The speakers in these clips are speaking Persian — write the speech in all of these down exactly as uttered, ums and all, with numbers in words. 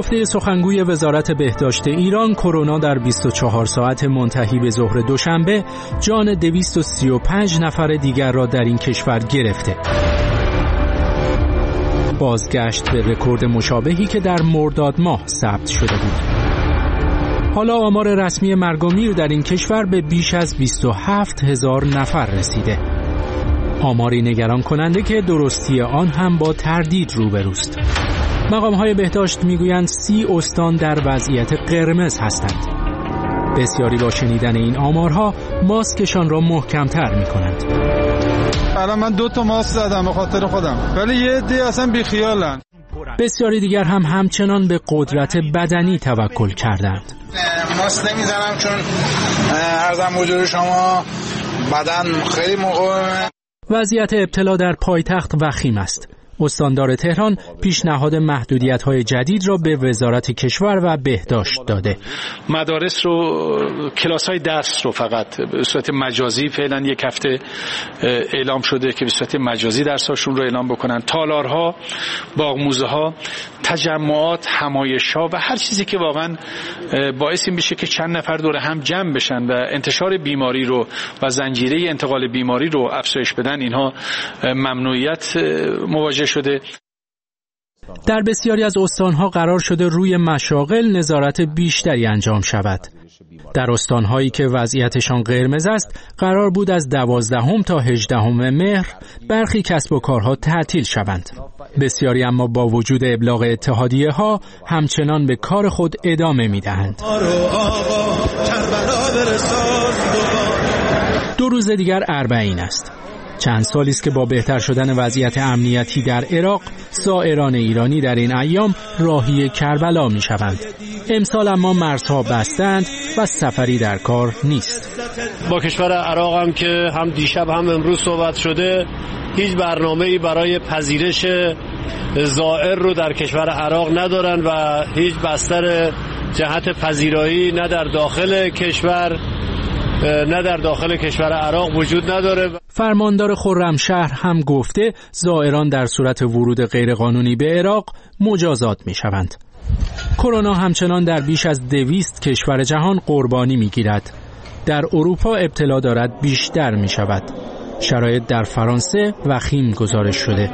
به گفته سخنگوی وزارت بهداشت ایران، کرونا در بیست و چهار ساعت منتهی به ظهر دوشنبه جان دویست و سی و پنج نفر دیگر را در این کشور گرفته. بازگشت به رکورد مشابهی که در مرداد ماه ثبت شده بود. حالا آمار رسمی مرگ و میر در این کشور به بیش از بیست و هفت هزار نفر رسیده. آماری نگران کننده که درستی آن هم با تردید روبروست. مقام‌های بهداشت میگویند سی استان در وضعیت قرمز هستند. بسیاری با شنیدن این آمارها ماسکشان را محکم‌تر می‌کنند. الان من دو تا ماسک زدم به خاطر خودم، ولی یه عده اصلا بیخیالن. بسیاری دیگر هم همچنان به قدرت بدنی توکل کردند. ماسک نمیزنم چون عرضم حضور شما بدن خیلی مقاومه. وضعیت ابتلا در پایتخت وخیم است. استاندار تهران پیشنهاد محدودیت‌های جدید را به وزارت کشور و بهداشت داده. مدارس رو، کلاس‌های درس رو فقط به صورت مجازی فعلا یک هفته اعلام شده که به صورت مجازی درساشون رو اعلام بکنن. تالارها، باغ‌موزه‌ها، تجمعات، همایش‌ها و هر چیزی که واقعا باعث این بشه که چند نفر دور هم جمع بشن و انتشار بیماری رو و زنجیره انتقال بیماری رو افزایش بدن، اینها ممنوعیت مواجه شده. در بسیاری از استانها قرار شده روی مشاغل نظارت بیشتری انجام شود. در استانهایی که وضعیتشان قرمز است قرار بود از دوازدهم تا هجدهم مهر برخی کسب و کارها تعطیل شوند. بسیاری اما با وجود ابلاغ اتحادیه ها همچنان به کار خود ادامه می دهند. دو روز دیگر اربعین است. چند سالی است که با بهتر شدن وضعیت امنیتی در عراق، زائران ایرانی در این ایام راهی کربلا می شوند. امسال اما مرزها بستند و سفری در کار نیست. با کشور عراق هم که هم دیشب هم امروز صحبت شده، هیچ برنامه‌ای برای پذیرش زائر رو در کشور عراق ندارن و هیچ بستر جهت پذیرایی نه در داخل کشور نه در داخل کشور عراق وجود نداره. فرماندار خرمشهر هم گفته زائران در صورت ورود غیرقانونی به عراق مجازات می شوند. کرونا همچنان در بیش از دویست کشور جهان قربانی می گیرد. در اروپا ابتلا دارد بیشتر می شود. شرایط در فرانسه وخیم گزارش شده.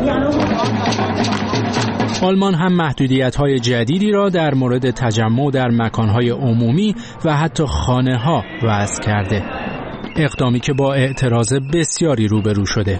آلمان هم محدودیت‌های جدیدی را در مورد تجمع در مکان‌های عمومی و حتی خانه‌ها وضع کرده. اقدامی که با اعتراض بسیاری روبرو شده.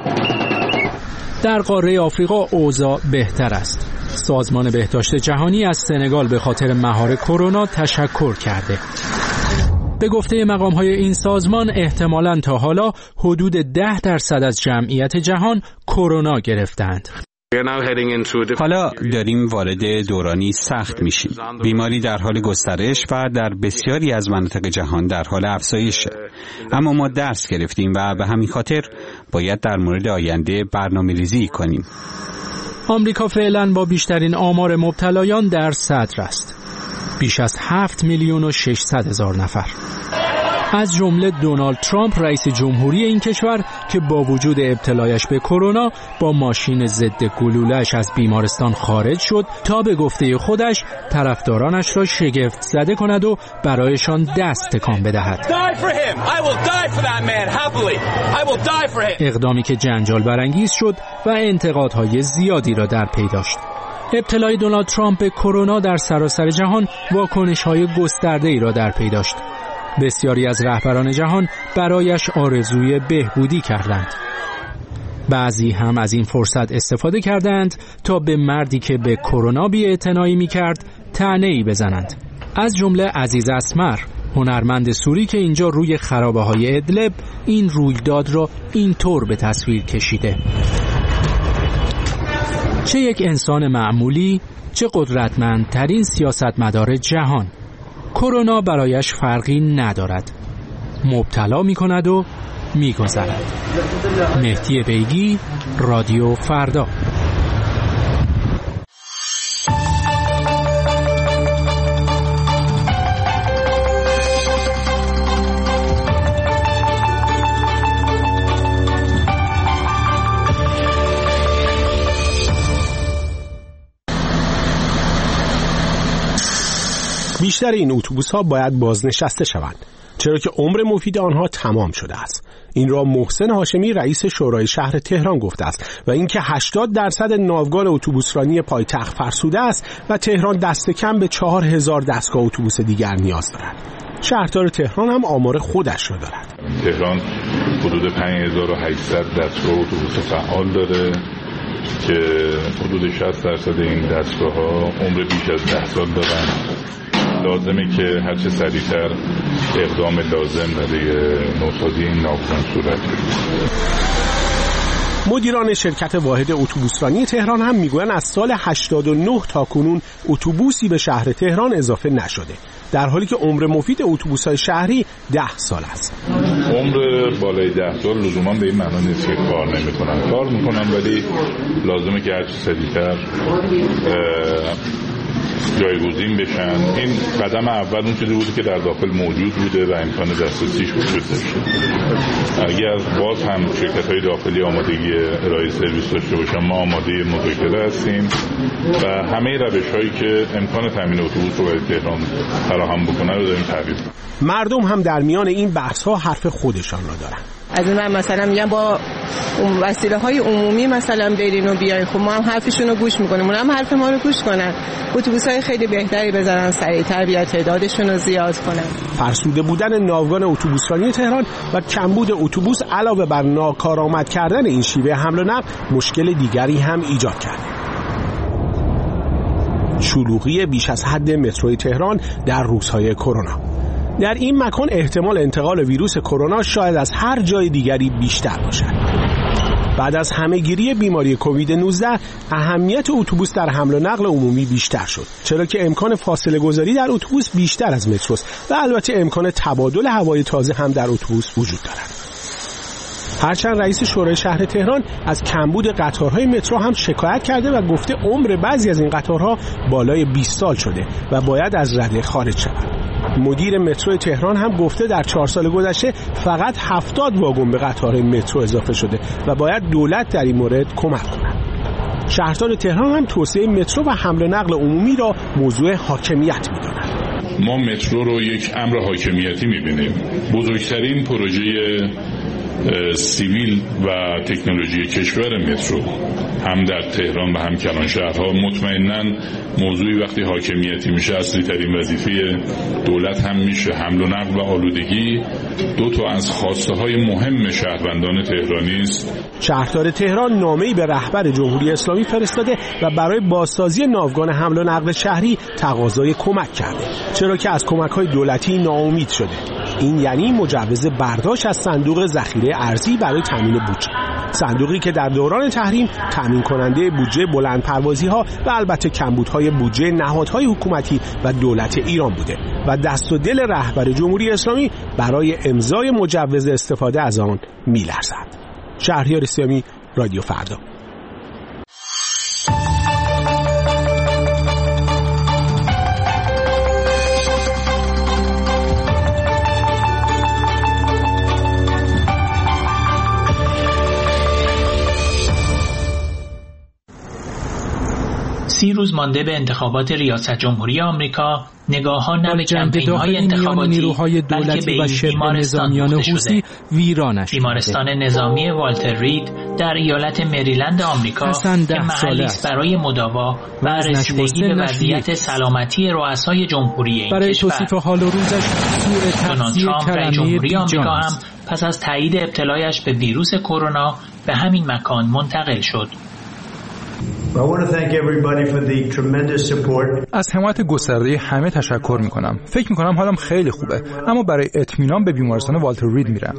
در قاره آفریقا اوضاع بهتر است. سازمان بهداشت جهانی از سنگال به خاطر مهار کرونا تشکر کرده. به گفته مقام‌های این سازمان احتمالاً تا حالا حدود ده درصد از جمعیت جهان کرونا گرفتند. حالا داریم وارد دورانی سخت میشیم. بیماری در حال گسترش و در بسیاری از مناطق جهان در حال افزایشه. اما ما درس گرفتیم و به همین خاطر باید در مورد آینده برنامه‌ریزی کنیم. آمریکا فعلا با بیشترین آمار مبتلایان در صدر است. بیش از هفت میلیون و ششصد هزار نفر. از جمله دونالد ترامپ رئیس جمهوری این کشور که با وجود ابتلایش به کرونا با ماشین ضد گلوله‌اش از بیمارستان خارج شد تا به گفته خودش طرفدارانش را شگفت زده کند و برایشان دست تکان بدهد. اقدامی که جنجال برانگیز شد و انتقادهای زیادی را در پی داشت. ابتلای دونالد ترامپ به کرونا در سراسر جهان واکنش‌های گسترده‌ای را در پی داشت. بسیاری از رهبران جهان برایش آرزوی بهبودی کردند. بعضی هم از این فرصت استفاده کردند تا به مردی که به کرونا بی‌اعتنایی می‌کرد طعنه‌ای بزنند. از جمله عزیز اسمر، هنرمند سوری که اینجا روی خرابه‌های ادلب این رویداد را اینطور به تصویر کشیده. چه یک انسان معمولی، چه قدرتمندترین سیاستمدار جهان، کرونا برایش فرقی ندارد. مبتلا می کند و می گذرد. مهدی بیگی، رادیو فردا. بیشتر این اتوبوس‌ها باید بازنشسته شوند، چرا که عمر مفید آنها تمام شده است. این را محسن هاشمی رئیس شورای شهر تهران گفته است و اینکه هشتاد درصد ناوگان اتوبوسرانی پایتخت فرسوده است و تهران دست کم به چهار هزار دستگاه اتوبوس دیگر نیاز دارد. شهردار تهران هم آمار خودش را دارد. تهران حدود پنج هزار و هشتصد دستگاه اتوبوس فعال داره که حدود شصت درصد این دستگاه‌ها عمر بیش از ده سال دارن. لازمه که هر چه سریعتر اقدام لازم برای نوسازی این ناوگان صورت بگیرد. مدیران شرکت واحد اتوبوسرانی تهران هم میگویند از سال هشتاد و نه تا کنون اتوبوسی به شهر تهران اضافه نشده، در حالی که عمر مفید اتوبوس‌های شهری ده سال است. عمر بالای ده سال لزوما به این معنا نیست که کار نمی‌کنن. کار می‌کنن ولی لازمه که هر چه سریعتر جایگزین بشن. این قدم اول اون چیزی بوده که در داخل موجود بوده و امکان دسترسیش وجود داشته. اگر باز هم شرکت‌های داخلی آمادگی ارائه سرویس داشته باشن، ما آماده مذاکره هستیم و همه روش‌هایی که امکان تامین اتوبوس رو برای تهران فراهم بکنه رو داریم تعریف. مردم هم در میان این بحث‌ها حرف خودشان را دارند. از این من مثلا میگم با وسیله های عمومی مثلا برین و بیاین، خب ما هم حرفشون رو گوش میکنیم، اونم حرف ما رو گوش کنن، اتوبوس های خیلی بهتری بزنن، سریعتر بیاد تعدادشون رو زیاد کنن. فرسوده بودن ناوگان اتوبوسرانی تهران و کمبود اتوبوس علاوه بر ناکارآمد کردن این شیوه حمل و نقل مشکل دیگری هم ایجاد کرده. شلوغی بیش از حد متروی تهران در روزهای کرونا. در این مکان احتمال انتقال ویروس کرونا شاید از هر جای دیگری بیشتر باشد. بعد از همه‌گیری بیماری کووید نوزده اهمیت اتوبوس در حمل و نقل عمومی بیشتر شد، چرا که امکان فاصله گذاری در اتوبوس بیشتر از متروست و البته امکان تبادل هوای تازه هم در اتوبوس وجود دارد. هرچند رئیس شورای شهر تهران از کمبود قطارهای مترو هم شکایت کرده و گفته عمر بعضی از این قطارها بالای بیست سال شده و باید از رده خارج شود. مدیر مترو تهران هم گفته در چهار سال گذشته فقط هفتاد واگن به قطار مترو اضافه شده و باید دولت در این مورد کمک کند. شهردار تهران هم توسعه مترو و حمل و نقل عمومی را موضوع حاکمیت می‌داند. ما مترو رو یک امر حاکمیتی می‌بینیم. بزرگترین پروژه سیویل و تکنولوژی کشور مترو هم در تهران و هم کلان شهرها. مطمئناً موضوعی وقتی حاکمیتی میشه اصلی ترین وظیفه دولت هم میشه. حمل و نقل و آلودگی دو تا از خواسته های مهم شهروندان تهرانی است. شهردار تهران نامه‌ای به رهبر جمهوری اسلامی فرستاده و برای بازسازی ناوگان حمل و نقل شهری تقاضای کمک کرده، چرا که از کمک‌های دولتی ناامید شده. این یعنی مجوز برداشت از صندوق ذخیره ارزی برای تامین بودجه، صندوقی که در دوران تحریم تامین کننده بودجه بلندپروازی ها و البته کمبودهای بودجه نهادهای حکومتی و دولت ایران بوده و دست و دل رهبر جمهوری اسلامی برای امضای مجوز استفاده از آن میلرزد. شهریار سیامی، رادیو فردا. سی روز مانده به انتخابات ریاست جمهوری آمریکا، نگاه‌ها نه به کمپین‌های انتخاباتی نیروهای دولتی و شبه نظامیان حوثی ویرانش بیمارستان نظامی والتر رید در ایالت مریلند آمریکا که محلی است برای مداوا و رسیدگی به وضعیت سلامتی رؤسای جمهوری این برای کشور. توصیف حال و روزش سوء تغذیه کلمه جمهوری آمریکا هم پس از تایید ابتلایش به ویروس کرونا به همین مکان منتقل شد. از حمایت گسترده همه تشکر میکنم. فکر میکنم حالم خیلی خوبه، اما برای اطمینان به بیمارستان والتر رید میرم.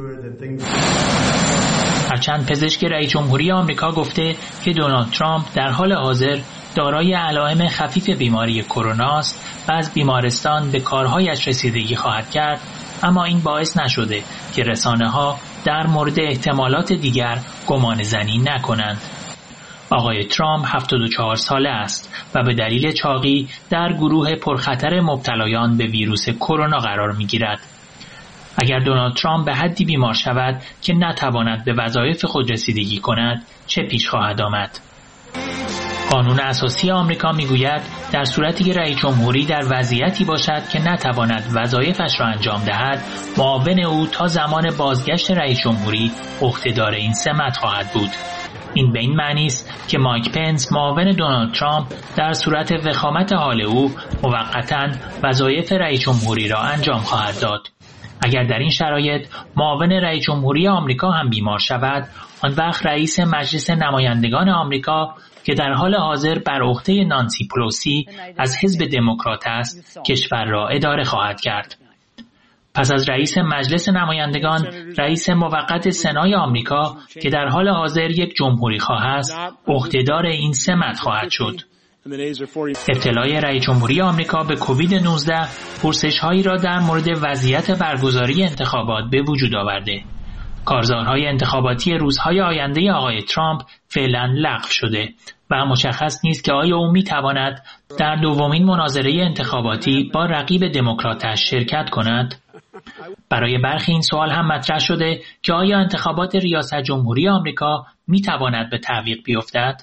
هرچند پزشک رئیس جمهوری آمریکا گفته که دونالد ترامپ در حال حاضر دارای علائم خفیف بیماری کرونا است و از بیمارستان به کارهایش رسیدگی خواهد کرد، اما این باعث نشده که رسانه‌ها در مورد احتمالات دیگر گمان زنی نکنند. آقای ترامپ هفتاد و چهار ساله است و به دلیل چاقی در گروه پرخطر مبتلایان به ویروس کرونا قرار می‌گیرد. اگر دونالد ترامپ به حدی بیمار شود که نتواند به وظایف خود رسیدگی کند، چه پیش خواهد آمد؟ قانون اساسی آمریکا میگوید در صورتی که رئیس جمهوری در وضعیتی باشد که نتواند وظایفش را انجام دهد، معاون او تا زمان بازگشت رئیس جمهوری عهدهدار این سمت خواهد بود. این به این معنی است که مایک پنس معاون دونالد ترامپ در صورت وخامت حال او موقتاً وظایف رئیس جمهوری را انجام خواهد داد. اگر در این شرایط معاون رئیس جمهوری آمریکا هم بیمار شود، آن وقت رئیس مجلس نمایندگان آمریکا که در حال حاضر بر عهده نانسی پلوسی از حزب دموکرات است، کشور را اداره خواهد کرد. پس از رئیس مجلس نمایندگان، رئیس موقت سنای آمریکا که در حال حاضر یک جمهوری خواه است، عهدهدار این سمت خواهد شد. ابتلای رئیس جمهوری آمریکا به کووید نوزده پرسش‌هایی را در مورد وضعیت برگزاری انتخابات به وجود آورده. کارزارهای انتخاباتی روزهای آینده آقای ترامپ فعلا لغو شده و مشخص نیست که آیا او می‌تواند در دومین مناظره انتخاباتی با رقیب دموکراتش شرکت کند. برای برخی این سوال هم مطرح شده که آیا انتخابات ریاست جمهوری آمریکا می‌تواند به تعویق بیفتد؟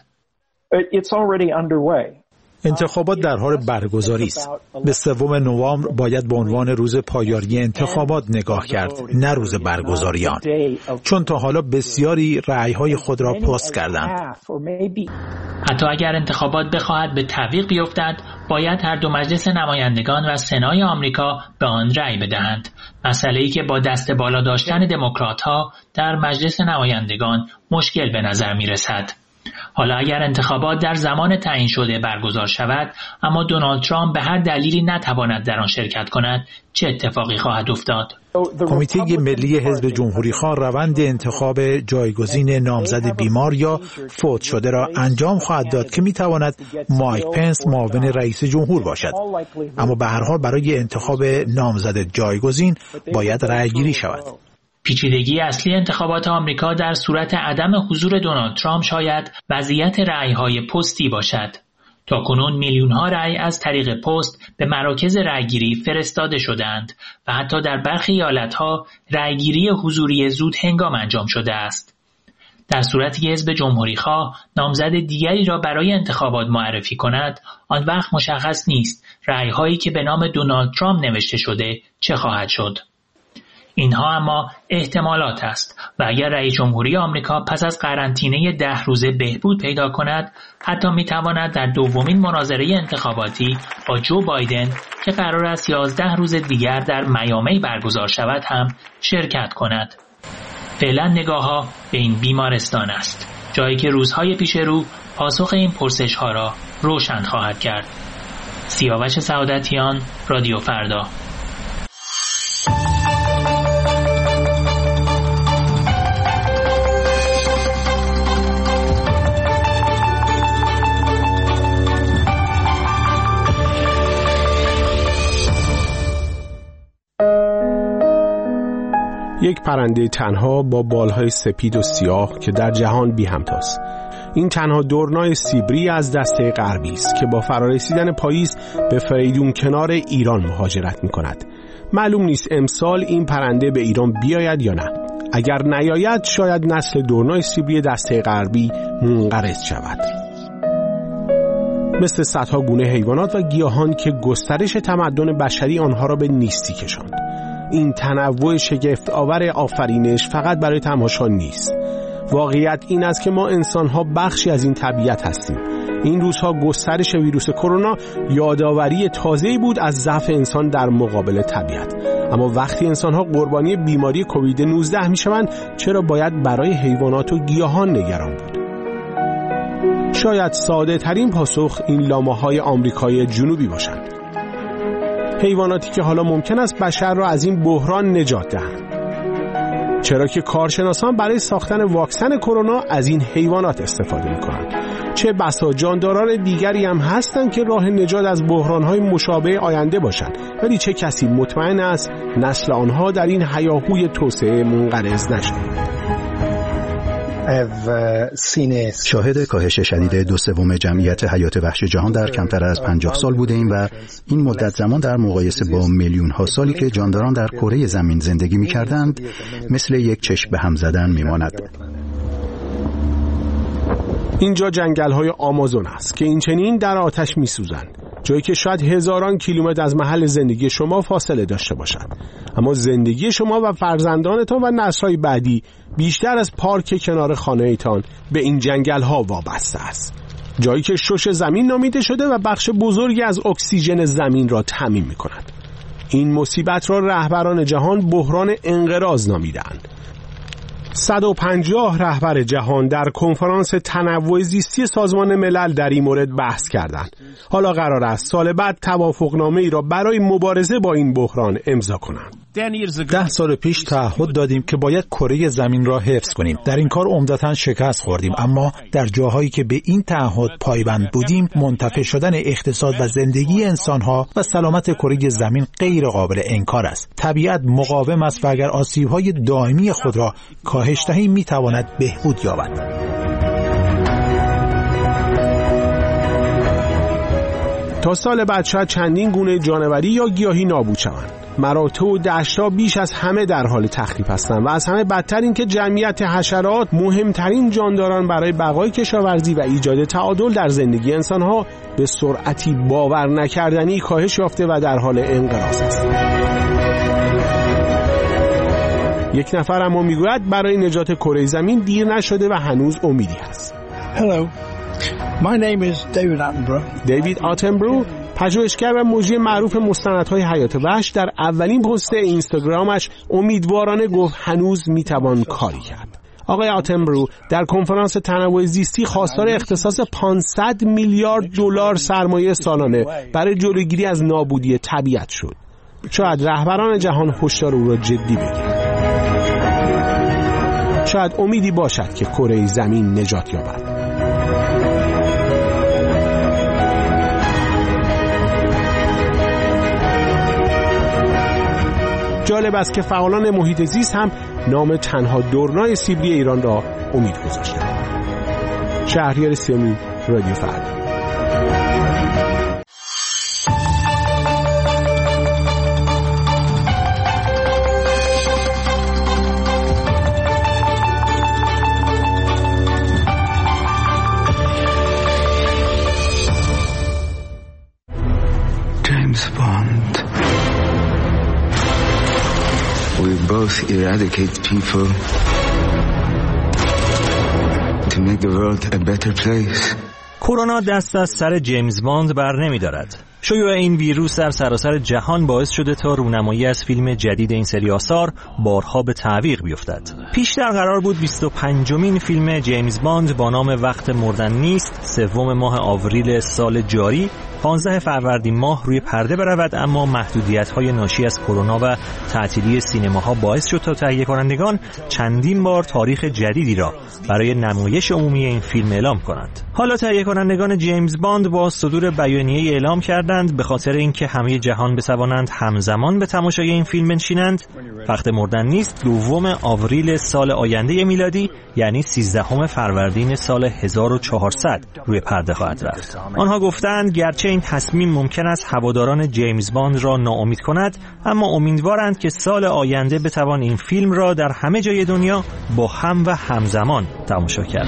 انتخابات در حال برگزاری است. به سوم نوامبر باید به عنوان روز پایانی انتخابات نگاه کرد، نه روز برگزاری آن، چون تا حالا بسیاری رأی‌های خود را پست کردند. حتی اگر انتخابات بخواهد به تعویق بیفتد، باید هر دو مجلس نمایندگان و سنای آمریکا به آن رأی بدهند. مسئله‌ای که با دست بالا داشتن دموکرات‌ها در مجلس نمایندگان مشکل به نظر می‌رسد. حالا اگر انتخابات در زمان تعیین شده برگزار شود، اما دونالد ترامپ به هر دلیلی نتواند در آن شرکت کند، چه اتفاقی خواهد افتاد؟ کمیته ملی حزب جمهوری‌خواه روند انتخاب جایگزین نامزد بیمار یا فوت شده را انجام خواهد داد که می‌تواند مایک پنس معاون رئیس جمهور باشد. اما به هر حال برای انتخاب نامزد جایگزین باید رأی‌گیری شود. پیچیدگی اصلی انتخابات آمریکا در صورت عدم حضور دونالد ترامپ شاید وضعیت رأی‌های پستی باشد. تاکنون میلیون‌ها رأی از طریق پست به مراکز رأیگیری فرستاده شدند و حتی در برخی ایالت‌ها رأیگیری حضوری زود هنگام انجام شده است. در صورتی که حزب جمهوری‌خواه نامزد دیگری را برای انتخابات معرفی کند، آن وقت مشخص نیست رأی‌هایی که به نام دونالد ترامپ نوشته شده چه خواهد شد. اینها اما احتمالات است و اگر رئیس جمهوری آمریکا پس از قرنطینه ده روزه بهبود پیدا کند، حتی میتواند در دومین مناظره انتخاباتی با جو بایدن که قرار است یازده روز دیگر در میامی برگزار شود هم شرکت کند. فعلا نگاه‌ها به این بیمارستان است، جایی که روزهای پیش رو پاسخ این پرسش‌ها را روشن خواهد کرد. سیاوش سعادتیان، رادیو فردا. یک پرنده تنها با بالهای سپید و سیاه که در جهان بی همتاست. این تنها دورنای سیبری از دسته غربی است که با فرارسیدن پاییز به فریدون کنار ایران مهاجرت می کند. معلوم نیست امسال این پرنده به ایران بیاید یا نه. اگر نیاید شاید نسل دورنای سیبری دسته غربی منقرض شود. مثل صدها گونه حیوانات و گیاهان که گسترش تمدن بشری آنها را به نیستی کشاند. این تنوع شگفت آور آفرینش فقط برای تماشا نیست. واقعیت این است که ما انسان‌ها بخشی از این طبیعت هستیم. این روزها گسترش ویروس کرونا یادآوری تازه‌ای بود از ضعف انسان در مقابل طبیعت. اما وقتی انسان‌ها قربانی بیماری کووید نوزده می‌شوند، چرا باید برای حیوانات و گیاهان نگران بود؟ شاید ساده ترین پاسخ این لامه‌های آمریکای جنوبی باشند. حیواناتی که حالا ممکن است بشر را از این بحران نجات دهند. چرا که کارشناسان برای ساختن واکسن کرونا از این حیوانات استفاده می‌کنند. چه بسا جانداران دیگری هم هستند که راه نجات از بحران‌های مشابه آینده باشند، ولی چه کسی مطمئن است نسل آنها در این هیاهوی توسعه منقرض نشود؟ شاهد کاهش شدید دو سوم جمعیت حیات وحش جهان در کمتر از پنجاه سال بوده ایم و این مدت زمان در مقایسه با میلیون ها سالی که جانداران در کره زمین زندگی می کردند مثل یک چشم به هم زدن می ماند. اینجا جنگل‌های آمازون است که این چنین در آتش می‌سوزند، جایی که شاید هزاران کیلومتر از محل زندگی شما فاصله داشته باشد، اما زندگی شما و فرزندانتان و نسل‌های بعدی بیشتر از پارک کنار خانه‌تان به این جنگل‌ها وابسته است. جایی که شش زمین نامیده شده و بخش بزرگی از اکسیژن زمین را تامین می‌کند. این مصیبت را رهبران جهان بحران انقراض نامیدند. صد و پنجاه رهبر جهان در کنفرانس تنوع زیستی سازمان ملل در این مورد بحث کردند. حالا قرار است سال بعد توافقنامه‌ای را برای مبارزه با این بحران امضا کنند. ده سال پیش تعهد دادیم که باید کره زمین را حفظ کنیم. در این کار عمدتاً شکست خوردیم، اما در جاهایی که به این تعهد پایبند بودیم، منتفع شدن اقتصاد و زندگی انسانها و سلامت کره زمین غیر قابل انکار است. طبیعت مقاوم است و اگر آسیب‌های دائمی خود را کاهش دهیم می‌تواند بهبود یابد. تا سال بعد شاید چندین گونه جانوری یا گیاهی نابود شوند. مراتع و دشت‌ها بیش از همه در حال تخریب هستند و از همه بدتر این که جمعیت حشرات، مهمترین جانداران برای بقای کشاورزی و ایجاد تعادل در زندگی انسان‌ها، به سرعتی باور نکردنی کاهش یافته و در حال انقراض است. یک نفر اما میگوید برای نجات کره زمین دیر نشده و هنوز امیدی هست. Hello. My name is David Attenborough. دیوید آتنبرو، پژوهشگر و مجری معروف مستندهای حیات وحش، در اولین پست اینستاگرامش امیدوارانه گفت هنوز میتوان کاری کرد. آقای آتنبرو در کنفرانس تنوع زیستی خواستار اختصاص پانصد میلیارد دلار سرمایه سالانه برای جلوگیری از نابودی طبیعت شد. شاید رهبران جهان هشدار او را جدی بگیرند. شاید امیدی باشد که کره زمین نجات یابد. جالب است که فعالان محیط زیست هم نام تنها دورنای سیبری ایران را امید گذاشتند. شهریار سیامی، رادیو فردا. James Bond. We both eradicate people to make the world a better place. کرونا دست از سر جیمز باند بر نمی دارد. شیوع این ویروس در سراسر جهان باعث شده تا رونمایی از فیلم جدید این سری آثار بارها به تعویق بیفتد. پیشتر قرار بود بیست و پنجمین فیلم جیمز باند با نام وقت مردن نیست سوم ماه آوریل سال جاری پانزده فروردین ماه روی پرده برود، اما محدودیت‌های ناشی از کرونا و تعطیلی سینماها باعث شد تا تهیه کنندگان چندین بار تاریخ جدیدی را برای نمایش عمومی این فیلم اعلام کنند. حالا تهیه کنندگان جیمز باند با صدور بیانیه‌ای اعلام کردند به خاطر اینکه همه جهان بتوانند همزمان به تماشای این فیلم بنشینند، وقت مردن نیست دوم آوریل سال آینده میلادی یعنی سیزدهم فروردین سال هزار و چهارصد روی پرده خواهد رفت. آنها گفتند گرچه این تصمیم ممکن است هواداران جیمز باند را ناامید کند، اما امیدوارند که سال آینده بتوان این فیلم را در همه جای دنیا با هم و همزمان تماشا کرد.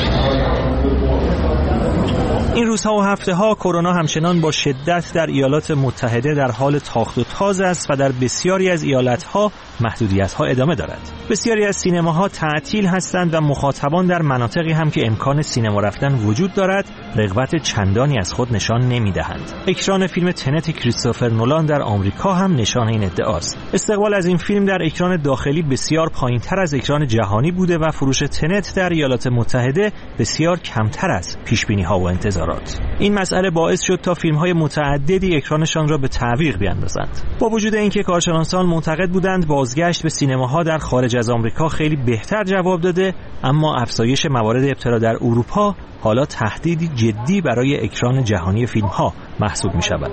این روزها و هفته ها کرونا همچنان با شدت در ایالات متحده در حال تاخت و تاز است و در بسیاری از ایالتها محدودیت ها ادامه دارد. بسیاری از سینماها تعطیل هستند و مخاطبان در مناطقی هم که امکان سینما رفتن وجود دارد رغبت چندانی از خود نشان نمیدهند. اکران فیلم تنت کریستوفر نولان در آمریکا هم نشان این ادعاست. استقبال از این فیلم در اکران داخلی بسیار پایینتر از اکران جهانی بوده و فروش تنت در ایالات متحده بسیار کمتر از پیش بینی ها و انتظارات. این مسئله باعث شد تا فیلم های متعددی اکرانشان را به تعویق بیاندازند. با وجود اینکه کارشناسان معتقد بودند بازگشت به سینماها در خارج از آمریکا خیلی بهتر جواب داده، اما افزایش موارد ابتلا در اروپا حالا تهدیدی جدی برای اکران جهانی فیلم‌ها محسوب می‌شود.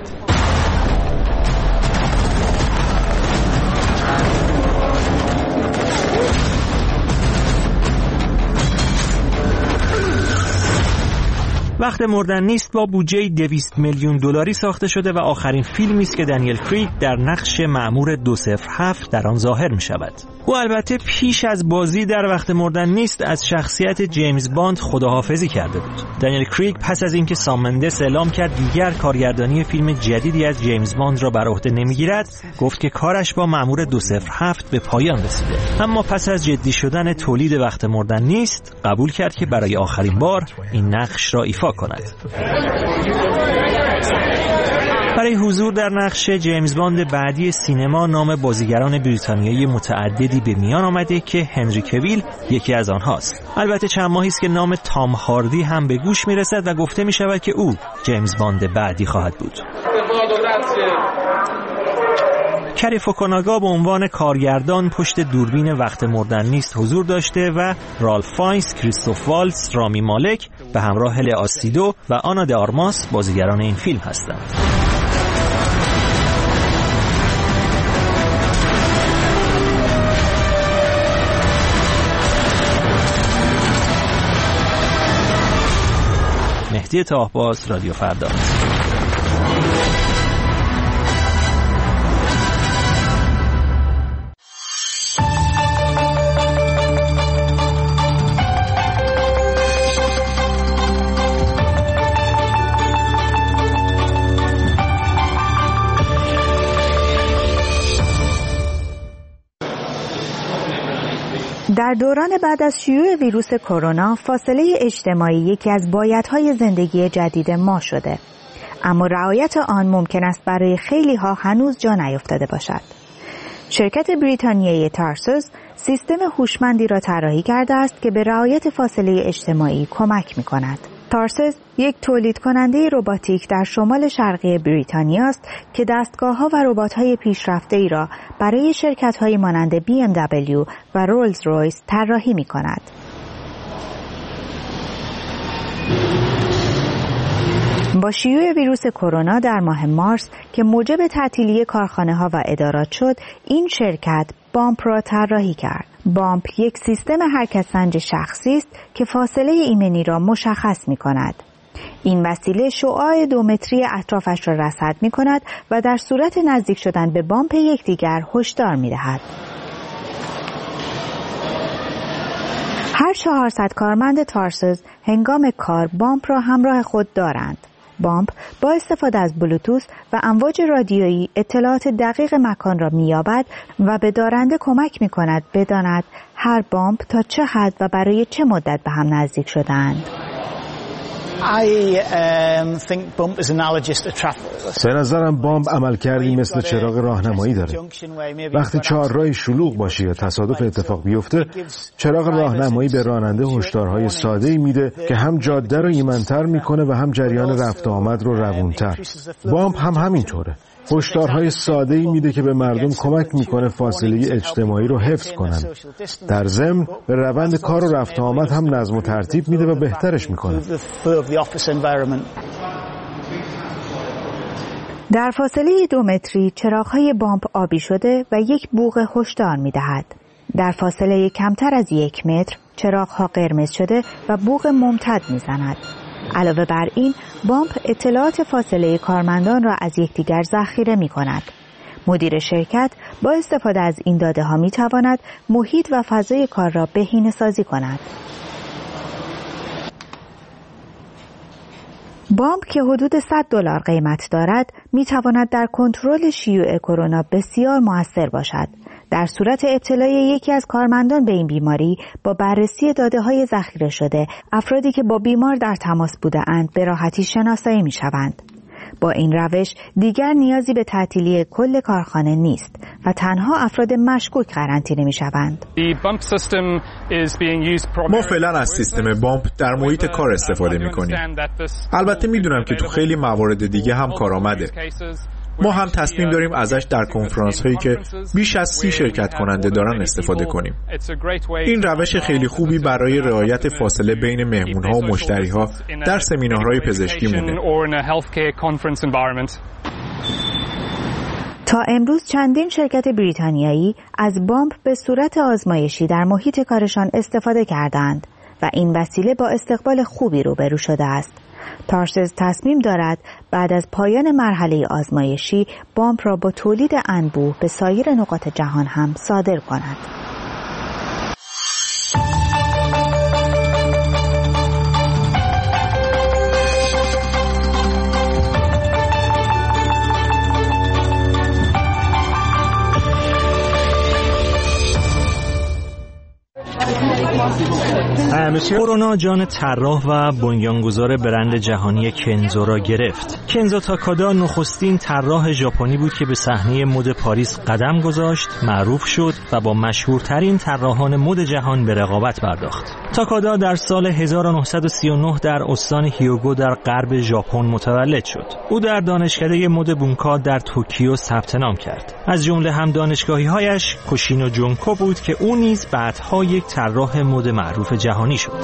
وقت مردن نیست با بودجه دویست میلیون دلاری ساخته شده و آخرین فیلمی است که دنیل کریگ در نقش مأمور دو صفر هفت در آن ظاهر می شود. او البته پیش از بازی در وقت مردن نیست از شخصیت جیمز باند خداحافظی کرده بود. دنیل کریگ پس از اینکه سام مندس اعلام کرد دیگر کارگردانی فیلم جدیدی از جیمز باند را بر عهده نمیگیرد، گفت که کارش با مأمور دو صفر هفت به پایان رسیده. اما پس از جدی شدن تولید وقت مردن نیست، قبول کرد که برای آخرین بار این نقش را ایفا کند. برای حضور در نقش جیمز باند بعدی سینما نام بازیگران بریتانیایی متعددی به میان آمده که هنری کویل یکی از آنهاست. البته چند ماهی است که نام تام هاردی هم به گوش میرسد و گفته می شود که او جیمز باند بعدی خواهد بود. کری فوکوناگا به عنوان کارگردان پشت دوربین وقت مردن نیست حضور داشته و رالف فاینز، کریستوف والتز، رامی مالک به همراه لئا سیدو و آنا د آرماس بازیگران این فیلم هستند. مهدی طاهباز، رادیو فردا. در دوران بعد از شیوع ویروس کرونا، فاصله اجتماعی یکی از بایدهای زندگی جدید ما شده. اما رعایت آن ممکن است برای خیلی ها هنوز جا نیفتاده باشد. شرکت بریتانیایی تارسوس سیستم هوشمندی را طراحی کرده است که به رعایت فاصله اجتماعی کمک می‌کند. تارسوس یک تولید کننده رباتیک در شمال شرقی بریتانیا است که دستگاه‌ها و ربات‌های پیشرفته‌ای را برای شرکت‌های مانند بی ام دبلیو و رولز رویس طراحی می‌کند. با شیوع ویروس کرونا در ماه مارس که موجب تعطیلی کارخانه‌ها و ادارات شد، این شرکت بامپ را طراحی کرد. بامپ یک سیستم حرکت‌سنج شخصی است که فاصله ایمنی را مشخص می‌کند. این وسیله شعاع دو متری اطرافش را رصد می‌کند و در صورت نزدیک شدن به بامپ یکدیگر هشدار می‌دهد. هر چهارصد کارمند تارسوس هنگام کار بامپ را همراه خود دارند. بامپ با استفاده از بلوتوث و امواج رادیویی اطلاعات دقیق مکان را می‌یابد و به دارنده کمک می‌کند بداند هر بامپ تا چه حد و برای چه مدت به هم نزدیک شده‌اند. به نظرم بامپ عملکردی مثل چراغ راهنمایی داره. وقتی چهارراه شلوغ باشه یا تصادف اتفاق بیفته، چراغ راهنمایی به راننده هشدارهای ساده‌ای میده که هم جاده رو ایمن‌تر میکنه و هم جریان رفت و آمد رو روونتر. بامپ هم همینطوره. هشدارهای ساده‌ای میده که به مردم کمک میکنه فاصله اجتماعی رو حفظ کنن. در ضمن به روند کار و رفت و آمد هم نظم و ترتیب میده و بهترش میکنه. در فاصله دو متری چراغ‌های بامپ آبی شده و یک بوق هشدار میدهد. در فاصله کمتر از یک متر چراغ‌ها قرمز شده و بوق ممتد میزند. علاوه بر این، بامپ اطلاعات فاصله کارمندان را از یکدیگر ذخیره می کند. مدیر شرکت با استفاده از این داده ها می تواند محیط و فضای کار را بهینه سازی کند. بامپ که حدود صد دلار قیمت دارد، می تواند در کنترل شیوع کرونا بسیار مؤثر باشد. در صورت ابتلای یکی از کارمندان به این بیماری، با بررسی داده‌های ذخیره شده، افرادی که با بیمار در تماس بوده‌اند به راحتی شناسایی می‌شوند. با این روش دیگر نیازی به تعطیلی کل کارخانه نیست و تنها افراد مشکوک قرنطینه می‌شوند. ما فعلا از سیستم بامپ در محیط کار استفاده می‌کنیم. البته می‌دونم که تو خیلی موارد دیگه هم کارآمده. ما هم تصمیم داریم ازش در کنفرانس هایی که بیش از سی شرکت کننده دارن استفاده کنیم. این روش خیلی خوبی برای رعایت فاصله بین مهمون ها و مشتری ها در سمینارهای پزشکی مونه. تا امروز چندین شرکت بریتانیایی از بامپ به صورت آزمایشی در محیط کارشان استفاده کردند و این وسیله با استقبال خوبی روبرو شده است. تارسز تصمیم دارد بعد از پایان مرحله آزمایشی بمب را با تولید انبوه به سایر نقاط جهان هم صادر کند. کرونا جان طراح و بنیانگذار برند جهانی کنزو را گرفت. کنزو تاکادا نخستین طراح ژاپنی بود که به صحنه مد پاریس قدم گذاشت، معروف شد و با مشهورترین طراحان مد جهان به رقابت پرداخت. تاکادا در سال هزار و نهصد و سی و نه در استان هیوگو در غرب ژاپن متولد شد. او در دانشکده مد بونکا در توکیو ثبت نام کرد. از جمله هم دانشگاهی‌هایش کوشینو جونکو بود که او نیز بعدها یک طراح مد معروف جهانی شد.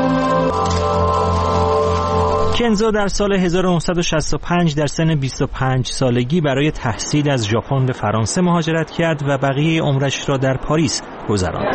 کنزو در سال هزار و نهصد و شصت و پنج در سن بیست و پنج سالگی برای تحصیل از ژاپن به فرانسه مهاجرت کرد و بقیه عمرش را در پاریس گذراند.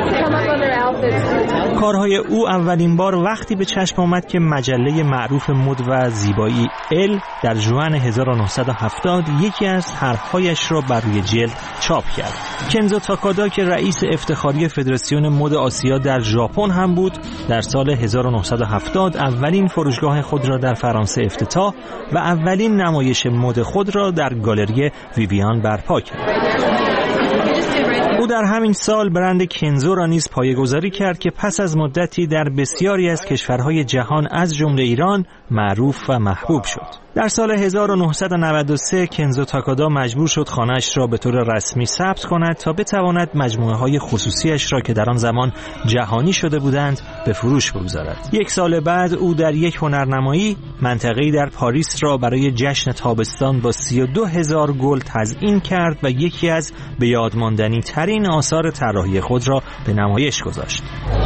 کارهای او اولین بار وقتی به چشم آمد که مجله معروف مد و زیبایی ال در ژوئن هزار و نهصد و هفتاد یکی از طرح‌هایش را بر روی جلد چاپ کرد. کنزو تاکادا که رئیس افتخاری فدراسیون مد آسیا در ژاپن هم بود، در سال هزار و نهصد و هفتاد اولین فروشگاه خود را در فرانسه افتتاح و اولین نمایش مد خود را در گالری ویویان برپا کرد. او در همین سال برند کنزو را نیز پایه‌گذاری کرد که پس از مدتی در بسیاری از کشورهای جهان از جمله ایران معروف و محبوب شد. در سال هزار و نهصد و نود و سه کنزو تاکادا مجبور شد خانه‌اش را به طور رسمی ثبت کند تا بتواند مجموعه‌های خصوصیش را که در آن زمان جهانی شده بودند به فروش بگذارد. یک سال بعد او در یک هنرنمایی منطقه‌ای در پاریس را برای جشن تابستان با سی و دو هزار گل تزیین کرد و یکی از به یاد ماندنی ترین آثار طراحی خود را به نمایش گذاشت.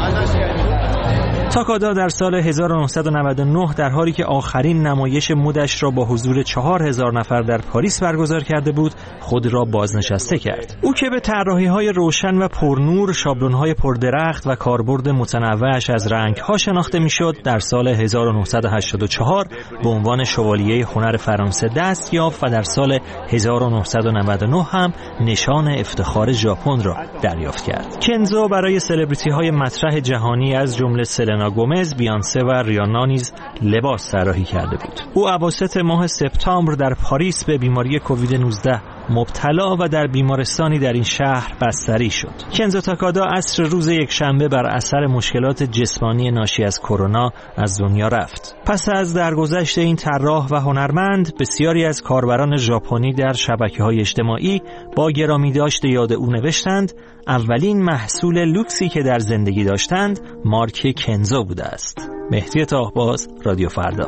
تاکادا در سال هزار و نهصد و نود و نه در حالی که آخرین نمایش مدش را با حضور چهار هزار نفر در پاریس برگزار کرده بود، خود را بازنشسته کرد. او که به طراحی‌های روشن و پرنور، شابلون‌های پردرخت و کاربرد متنوعش از رنگ‌ها شناخته می‌شد، در سال هزار و نهصد و هشتاد و چهار به عنوان شوالیه هنر فرانسه دست یافت و در سال هزار و نهصد و نود و نه هم نشان افتخار ژاپن را دریافت کرد. کنزو برای سلبریتی‌های مطرح جهانی از جمله سلنا گومز، بیانسه و ریانا نیز لباس طراحی کرده بود. او اواسط ماه سپتامبر در پاریس به بیماری کووید نوزده مبتلا و در بیمارستانی در این شهر بستری شد. کنزو تاکادا عصر روز یکشنبه بر اثر مشکلات جسمانی ناشی از کرونا از دنیا رفت. پس از درگذشت این طراح و هنرمند، بسیاری از کاربران ژاپنی در شبکه‌های اجتماعی با گرامیداشت یاد او نوشتند اولین محصول لوکسی که در زندگی داشتند مارک کنزو بوده است. مهدی طاهباز، رادیو فردا.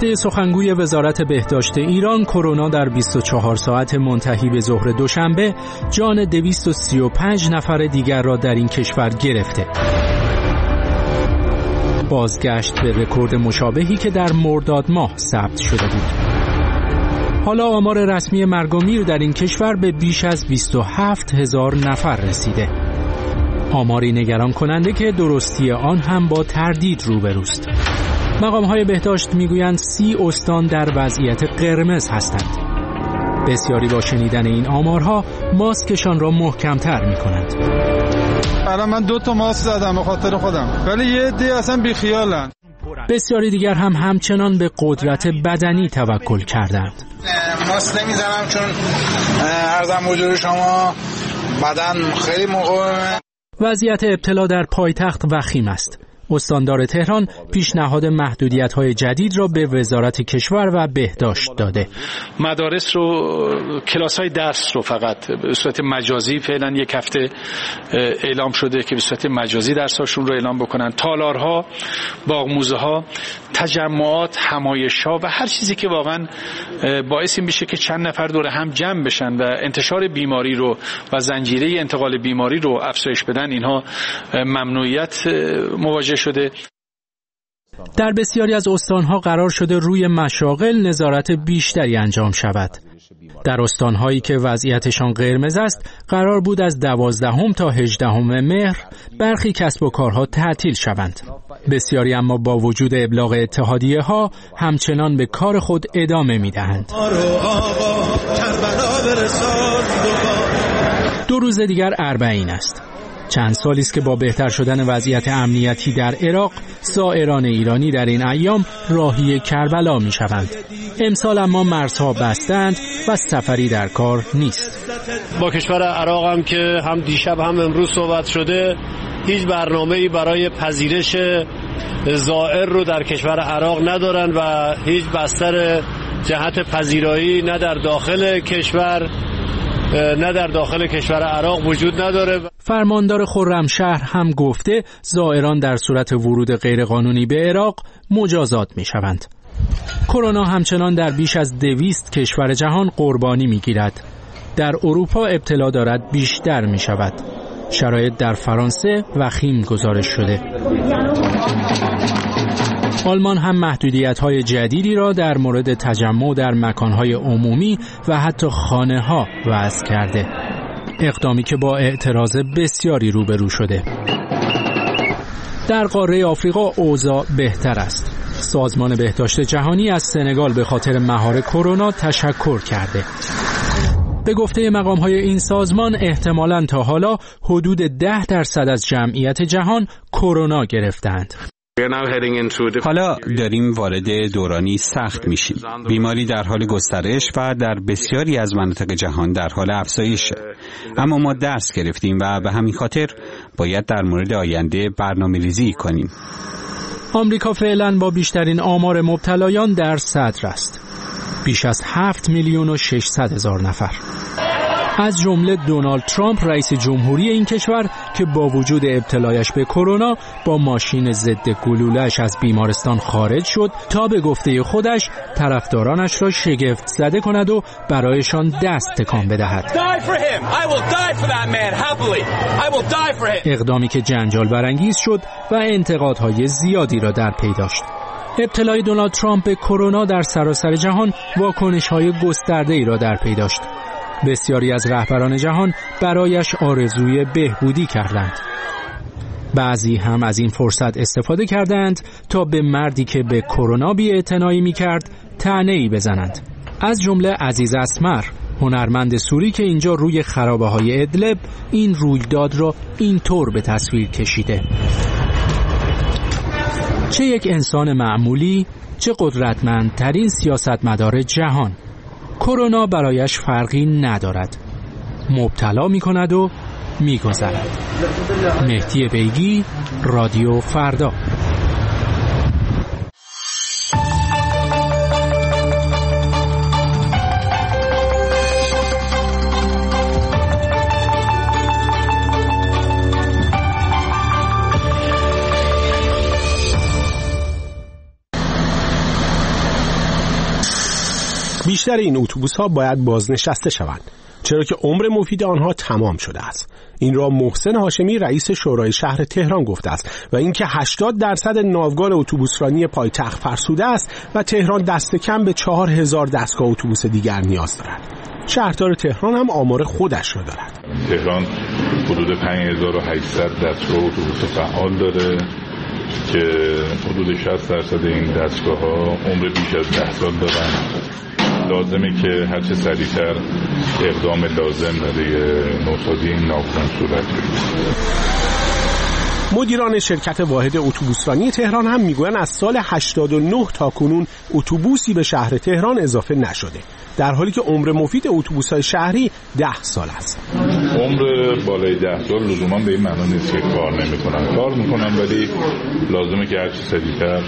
گفته سخنگوی وزارت بهداشت ایران، کرونا در بیست و چهار ساعت منتهی به ظهر دوشنبه جان دویست و سی و پنج نفر دیگر را در این کشور گرفته. بازگشت به رکورد مشابهی که در مرداد ماه ثبت شده بود. حالا آمار رسمی مرگ و میر در این کشور به بیش از بیست و هفت هزار نفر رسیده. آماری نگران کننده که درستی آن هم با تردید روبروست. مقام‌های بهداشت میگویند سی استان در وضعیت قرمز هستند. بسیاری با شنیدن این آمارها ماسکشان را محکم‌تر می‌کنند. الان من دو تا ماسک زدم به خاطر خودم، ولی یه عده اصلا بیخیالن. بسیاری دیگر هم همچنان به قدرت بدنی توکل کردند. ماسک نمیزنم چون عرضم حضور شما بدن خیلی مقاومه. وضعیت ابتلا در پایتخت وخیم است. استاندار تهران پیشنهاد محدودیت‌های جدید را به وزارت کشور و بهداشت داده. مدارس رو، کلاس‌های درس رو فقط به صورت مجازی فعلا یک هفته اعلام شده که به صورت مجازی درساشون رو اعلام بکنن. تالارها، باغ‌موزه‌ها، تجمعات، همایش‌ها و هر چیزی که واقعا باعث این بشه که چند نفر دور هم جمع بشن و انتشار بیماری رو و زنجیره انتقال بیماری رو افزایش بدن، اینها ممنوعیت مواجه شده. در بسیاری از استانها قرار شده روی مشاغل نظارت بیشتری انجام شود. در استانهایی که وضعیتشان قرمز است قرار بود از دوازدهم تا هجدهم مهر برخی کسب و کارها تعطیل شوند. بسیاری اما با وجود ابلاغ اتحادیه ها همچنان به کار خود ادامه می دهند. دو روز دیگر اربعین است. چند سالی است که با بهتر شدن وضعیت امنیتی در عراق، زائران ایرانی در این ایام راهی کربلا می شوند. امسال اما مرزها بستند و سفری در کار نیست. با کشور عراق هم که هم دیشب هم امروز صحبت شده، هیچ برنامه‌ای برای پذیرش زائر رو در کشور عراق ندارن و هیچ بستر جهت پذیرایی نه در داخل کشور نه در داخل کشور عراق وجود نداره. فرماندار خرمشهر هم گفته زائران در صورت ورود غیرقانونی به عراق مجازات می شوند. کرونا همچنان در بیش از دویست کشور جهان قربانی می گیرد. در اروپا ابتلا دارد بیشتر می شود. شرایط در فرانسه وخیم گزارش شده. آلمان هم محدودیت‌های جدیدی را در مورد تجمع در مکان‌های عمومی و حتی خانه‌ها وضع کرده. اقدامی که با اعتراض بسیاری روبرو شده. در قاره آفریقا اوضاع بهتر است. سازمان بهداشت جهانی از سنگال به خاطر مهار کرونا تشکر کرده. به گفته مقام‌های این سازمان احتمالاً تا حالا حدود ده درصد از جمعیت جهان کرونا گرفتند. حالا داریم وارد دورانی سخت میشیم. بیماری در حال گسترش و در بسیاری از مناطق جهان در حال افزایشه. اما ما درس گرفتیم و به همین خاطر باید در مورد آینده برنامه‌ریزی کنیم. آمریکا فعلا با بیشترین آمار مبتلایان در صدر است. بیش از هفت میلیون و ششصد هزار نفر. از جمله دونالد ترامپ رئیس جمهوری این کشور که با وجود ابتلایش به کرونا با ماشین ضد گلوله‌اش از بیمارستان خارج شد تا به گفته خودش طرفدارانش را شگفت زده کند و برایشان دست تکان بدهد. اقدامی که جنجال برانگیز شد و انتقادهای زیادی را در پی داشت. ابتلای دونالد ترامپ به کرونا در سراسر جهان واکنش‌های گسترده‌ای را در پی داشت. بسیاری از رهبران جهان برایش آرزوی بهبودی کردند. بعضی هم از این فرصت استفاده کردند تا به مردی که به کرونا بی‌اعتنایی می‌کرد طعنه‌ای بزنند. از جمله عزیز اسمر، هنرمند سوری که اینجا روی خرابه‌های ادلب این رویداد را اینطور به تصویر کشیده. چه یک انسان معمولی، چه قدرتمندترین سیاستمدار جهان. کرونا برایش فرقی ندارد. مبتلا می کند و می گذرد. مهدی بیگی، رادیو فردا. بیشتر این اتوبوس‌ها باید بازنشسته شوند، چرا که عمر مفید آنها تمام شده است. این را محسن هاشمی رئیس شورای شهر تهران گفته است و اینکه هشتاد درصد ناوگان اتوبوسرانی پایتخت فرسوده است و تهران دست کم به چهار هزار دستگاه اتوبوس دیگر نیاز دارد. شهردار تهران هم آمار خودش را دارد. تهران حدود پنج هزار و هشتصد دستگاه اتوبوس فعال داره که حدود شصت درصد این دستگاه ها عمر بیش از ده سال دارن. لازمه که هرچه سریعتر اقدام لازم برای نوسازی این ناوگان صورت بگیرد. مدیران شرکت واحد اتوبوسرانی تهران هم میگویند از سال هشتاد و نه تا کنون اتوبوسی به شهر تهران اضافه نشده، در حالی که عمر مفید اتوبوس‌های شهری ده سال است. عمر بالای ده سال لزوما به این معنا نیست که کار نمی‌کنن. کار می‌کنن ولی لازمه که هرچی سریعتر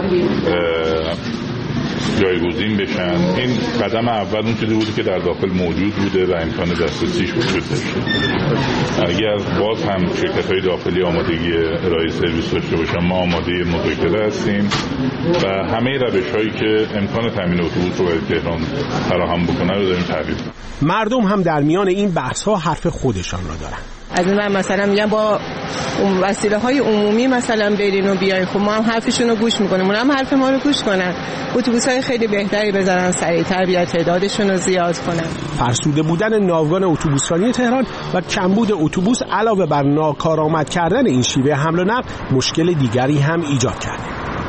جایگزین بشن. این قدم اول اون چیزی بوده که در داخل موجود بوده و امکان دسترسیش وجود داشته. اگر باز هم شرکت‌های داخلی آمادگی ارائه سرویس داشته باشن، ما آماده مذاکره هستیم و همه روش‌هایی که امکان تامین اتوبوس رو برای تهران فراهم بکنه رو داریم تعریف. مردم هم در میان این بحث‌ها حرف خودشان را دارند. از این من مثلا میگم با وسیله های عمومی مثلا برین و بیاین، خب ما هم حرفشون رو گوش میکنیم، اونم حرف ما رو گوش کنن، اتوبوس های خیلی بهتری بذارن، سریعتر بیاد تعدادشون رو زیاد کنن. فرسوده بودن ناوگان اتوبوسرانی تهران و کمبود اتوبوس علاوه بر ناکارآمد کردن این شیوه حمل و نقل مشکل دیگری هم ایجاد کرده.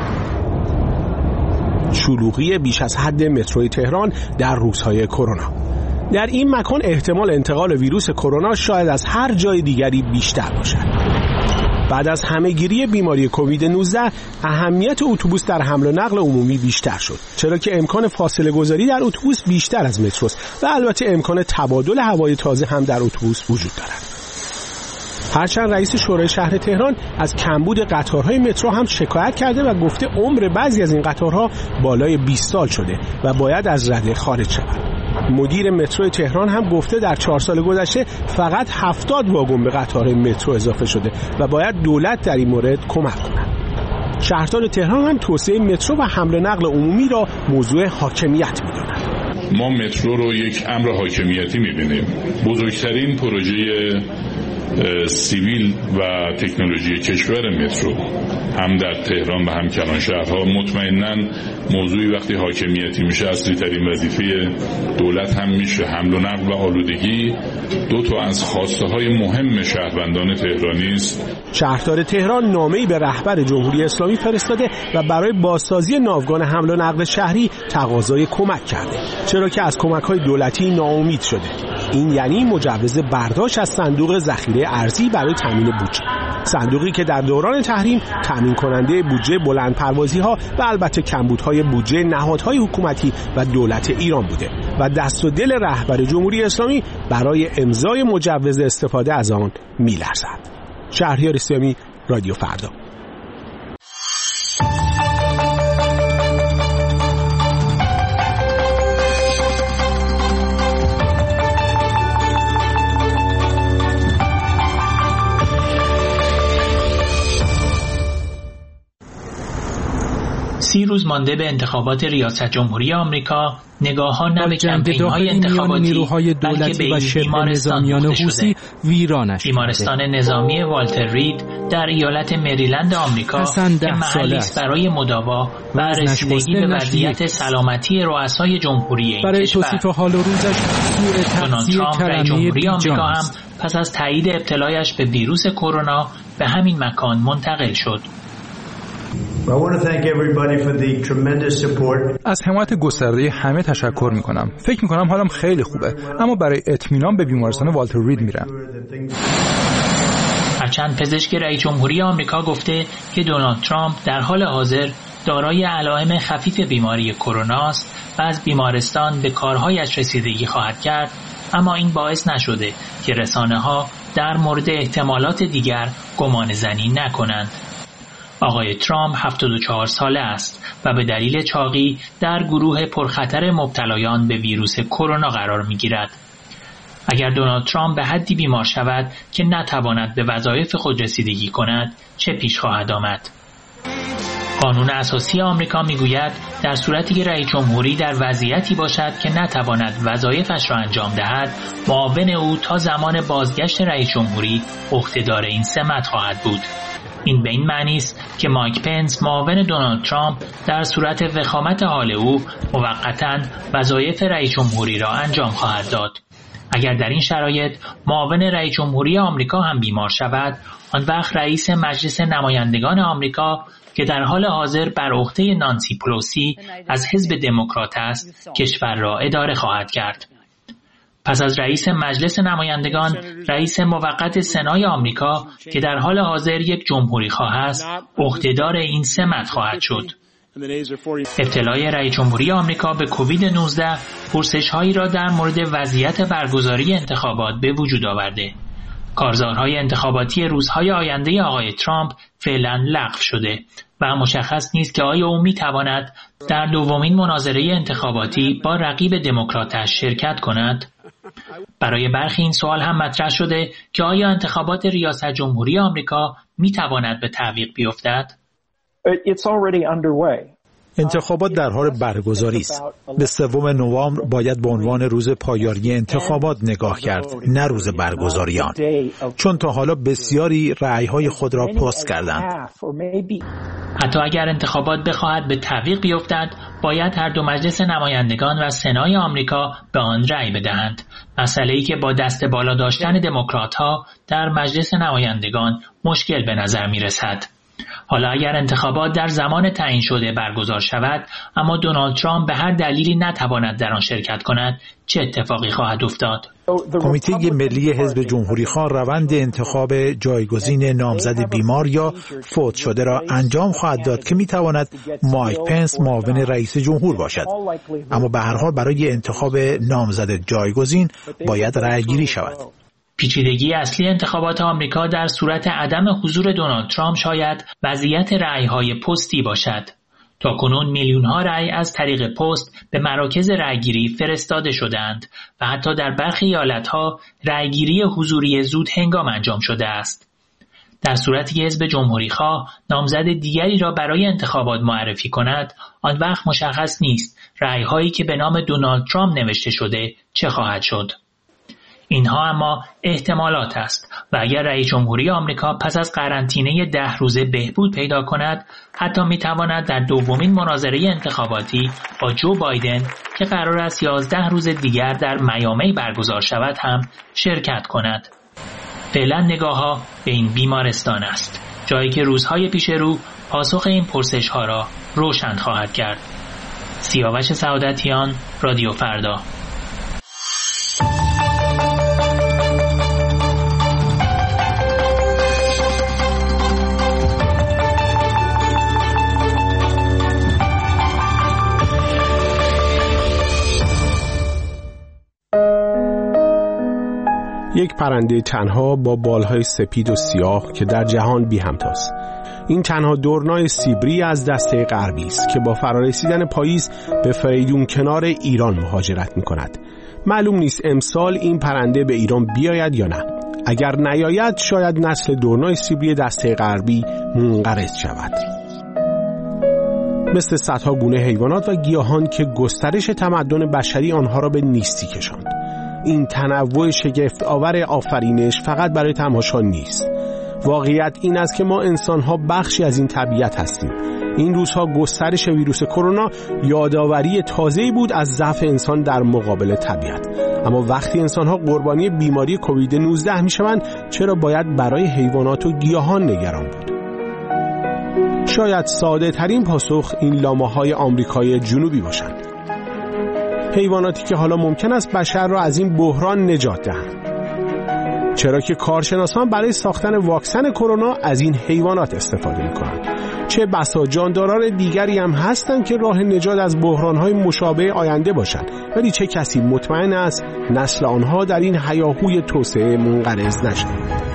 شلوغی بیش از حد متروی تهران در روزهای کرونا. در این مکان احتمال انتقال ویروس کرونا شاید از هر جای دیگری بیشتر باشد. بعد از همه‌گیری بیماری کووید نوزده اهمیت اتوبوس در حمل و نقل عمومی بیشتر شد، چرا که امکان فاصله گذاری در اتوبوس بیشتر از متروست و البته امکان تبادل هوای تازه هم در اتوبوس وجود دارد. هرچند رئیس شورای شهر تهران از کمبود قطارهای مترو هم شکایت کرده و گفته عمر بعضی از این قطارها بالای بیست سال شده و باید از رده خارج شود. مدیر مترو تهران هم گفته در چهار سال گذشته فقط هفتاد واگن به قطار مترو اضافه شده و باید دولت در این مورد کمک کند. شهردار تهران هم توسعه مترو و حمل و نقل عمومی را موضوع حاکمیت می‌داند. ما مترو رو یک امر حاکمیتی می‌بینیم. بزرگترین پروژه سیویل و تکنولوژی کشور مترو هم در تهران و هم کلانشهرها. مطمئناً موضوعی وقتی حاکمیتی میشه اصلی ترین وظیفه دولت هم میشه. حمل و نقل و آلودگی دو تا از خواسته های مهم شهروندان تهرانی است. شهردار تهران نامه‌ای به رهبر جمهوری اسلامی فرستاده و برای بازسازی ناوگان حمل و نقل شهری تقاضای کمک کرده، چرا که از کمک‌های دولتی ناامید شده. این یعنی مجوز برداشت از صندوق ذخیره ارزی برای تامین بودجه، صندوقی که در دوران تحریم تامین کننده بودجه بلندپروازی‌ها و البته کمبودهای بودجه نهادهای حکومتی و دولت ایران بوده و دست و دل رهبر جمهوری اسلامی برای امضای مجوز استفاده از آن می‌لرزد. شهریار اسلامی، رادیو فردا. سی روز مانده به انتخابات ریاست جمهوری آمریکا، نگاه‌ها نه به کمپین‌های انتخاباتی بلکه به این بیمارستان حوثی ویرانش بیمارستان نظامی والتر رید در ایالت مریلند آمریکا که محلی است برای مداوا و رسیدگی به وضعیت سلامتی رؤسای جمهوری این برای کشور. توصیف حال و روزش دونالد ترامپ رئیس جمهوری آمریکا هم پس از تایید ابتلایش به ویروس کرونا به همین مکان منتقل شد. از حمایت گسترده همه تشکر میکنم. فکر میکنم حالم خیلی خوبه، اما برای اطمینان به بیمارستان والتر رید میرم. هرچند پزشک رئیس جمهوری آمریکا گفته که دونالد ترامپ در حال حاضر دارای علائم خفیف بیماری کرونا است و از بیمارستان به کارهایش رسیدگی خواهد کرد، اما این باعث نشده که رسانه‌ها در مورد احتمالات دیگر گمان زنی نکنند. آقای ترامپ هفتاد و چهار ساله است و به دلیل چاقی در گروه پرخطر مبتلایان به ویروس کرونا قرار می‌گیرد. اگر دونالد ترامپ به حدی بیمار شود که نتواند به وظایف خود رسیدگی کند، چه پیش خواهد آمد؟ قانون اساسی آمریکا میگوید در صورتی که رئیس جمهوری در وضعیتی باشد که نتواند وظایفش را انجام دهد، معاون او تا زمان بازگشت رئیس جمهوری عهدهدار این سمت خواهد بود. این به این معنی است که مایک پنس معاون دونالد ترامپ در صورت وخامت حال او موقتاً وظایف رئیس جمهوری را انجام خواهد داد. اگر در این شرایط معاون رئیس جمهوری آمریکا هم بیمار شود، آن وقت رئیس مجلس نمایندگان آمریکا که در حال حاضر بر عهده نانسی پلوسی از حزب دموکرات است، کشور را اداره خواهد کرد. پس از رئیس مجلس نمایندگان، رئیس موقت سنای آمریکا که در حال حاضر یک جمهوری خواه است، عهدهدار این سمت خواهد شد. ابتلای رئیس جمهوری آمریکا به کووید نوزده پرسش‌هایی را در مورد وضعیت برگزاری انتخابات به وجود آورده. کارزارهای انتخاباتی روزهای آینده آقای ترامپ فعلا لغو شده و مشخص نیست که آیا او می‌تواند در دومین مناظره انتخاباتی با رقیب دموکراتش شرکت کند. برای برخی این سوال هم مطرح شده که آیا انتخابات ریاست جمهوری آمریکا می‌تواند به تعویق بیفتد؟ It's already underway. انتخابات در حال برگزاری است. به سوم نوامبر باید به عنوان روز پایانی انتخابات نگاه کرد، نه روز برگزاری آن، چون تا حالا بسیاری رأی‌های خود را پست کردند. حتی اگر انتخابات بخواهد به تعویق بیفتد، باید هر دو مجلس نمایندگان و سنای آمریکا به آن رأی بدهند. مسئله‌ای که با دست بالا داشتن دموکرات‌ها در مجلس نمایندگان مشکل به نظر می‌رسد. حالا اگر انتخابات در زمان تعیین شده برگزار شود، اما دونالد ترامپ به هر دلیلی نتواند در آن شرکت کند، چه اتفاقی خواهد افتاد؟ کمیته ملی حزب جمهوری‌خواه روند انتخاب جایگزین نامزد بیمار یا فوت شده را انجام خواهد داد که می‌تواند مایک پنس معاون رئیس جمهور باشد. اما به هر حال برای انتخاب نامزد جایگزین باید رأی‌گیری شود. پیچیدگی اصلی انتخابات آمریکا در صورت عدم حضور دونالد ترامپ شاید وضعیت رأی‌های پستی باشد. تاکنون میلیون‌ها رأی از طریق پست به مراکز رأیگیری فرستاده شدند و حتی در برخی ایالت‌ها رأیگیری حضوری زود هنگام انجام شده است. در صورتی که حزب جمهوری‌خواه نامزد دیگری را برای انتخابات معرفی کند، آن وقت مشخص نیست رأی‌هایی که به نام دونالد ترامپ نوشته شده چه خواهد شد. اینها اما احتمالات است و اگر رئیس جمهوری آمریکا پس از قرنطینه ده روزه بهبود پیدا کند، حتی میتواند در دومین مناظره انتخاباتی با جو بایدن که قرار است یازده روز دیگر در میامی برگزار شود هم شرکت کند. فعلا نگاه‌ها به این بیمارستان است، جایی که روزهای پیش رو پاسخ این پرسش‌ها را روشن خواهد کرد. سیاوش سعادتیان، رادیو فردا. یک پرنده تنها با بالهای سپید و سیاه که در جهان بی همتاست. این تنها دورنای سیبری از دسته غربی است که با فرارسیدن پاییز به فریدون کنار ایران مهاجرت می کند. معلوم نیست امسال این پرنده به ایران بیاید یا نه. اگر نیاید شاید نسل دورنای سیبری دسته غربی منقرض شود. مثل صدها گونه حیوانات و گیاهان که گسترش تمدن بشری آنها را به نیستی کشاند. این تنوع شگفت آور آفرینش فقط برای تماشا نیست. واقعیت این است که ما انسان‌ها بخشی از این طبیعت هستیم. این روزها گسترش ویروس کرونا یادآوری تازه‌ای بود از ضعف انسان در مقابل طبیعت. اما وقتی انسان‌ها قربانی بیماری کووید نوزده می‌شوند، چرا باید برای حیوانات و گیاهان نگران بود؟ شاید ساده ترین پاسخ این لاماهای آمریکای جنوبی باشند. حیواناتی که حالا ممکن است بشر را از این بحران نجات دهند. چرا که کارشناسان برای ساختن واکسن کرونا از این حیوانات استفاده می‌کنند. چه بسا جانداران دیگری هم هستند که راه نجات از بحران‌های مشابه آینده باشند، ولی چه کسی مطمئن است نسل آنها در این هیاهوی توسعه منقرض نشود؟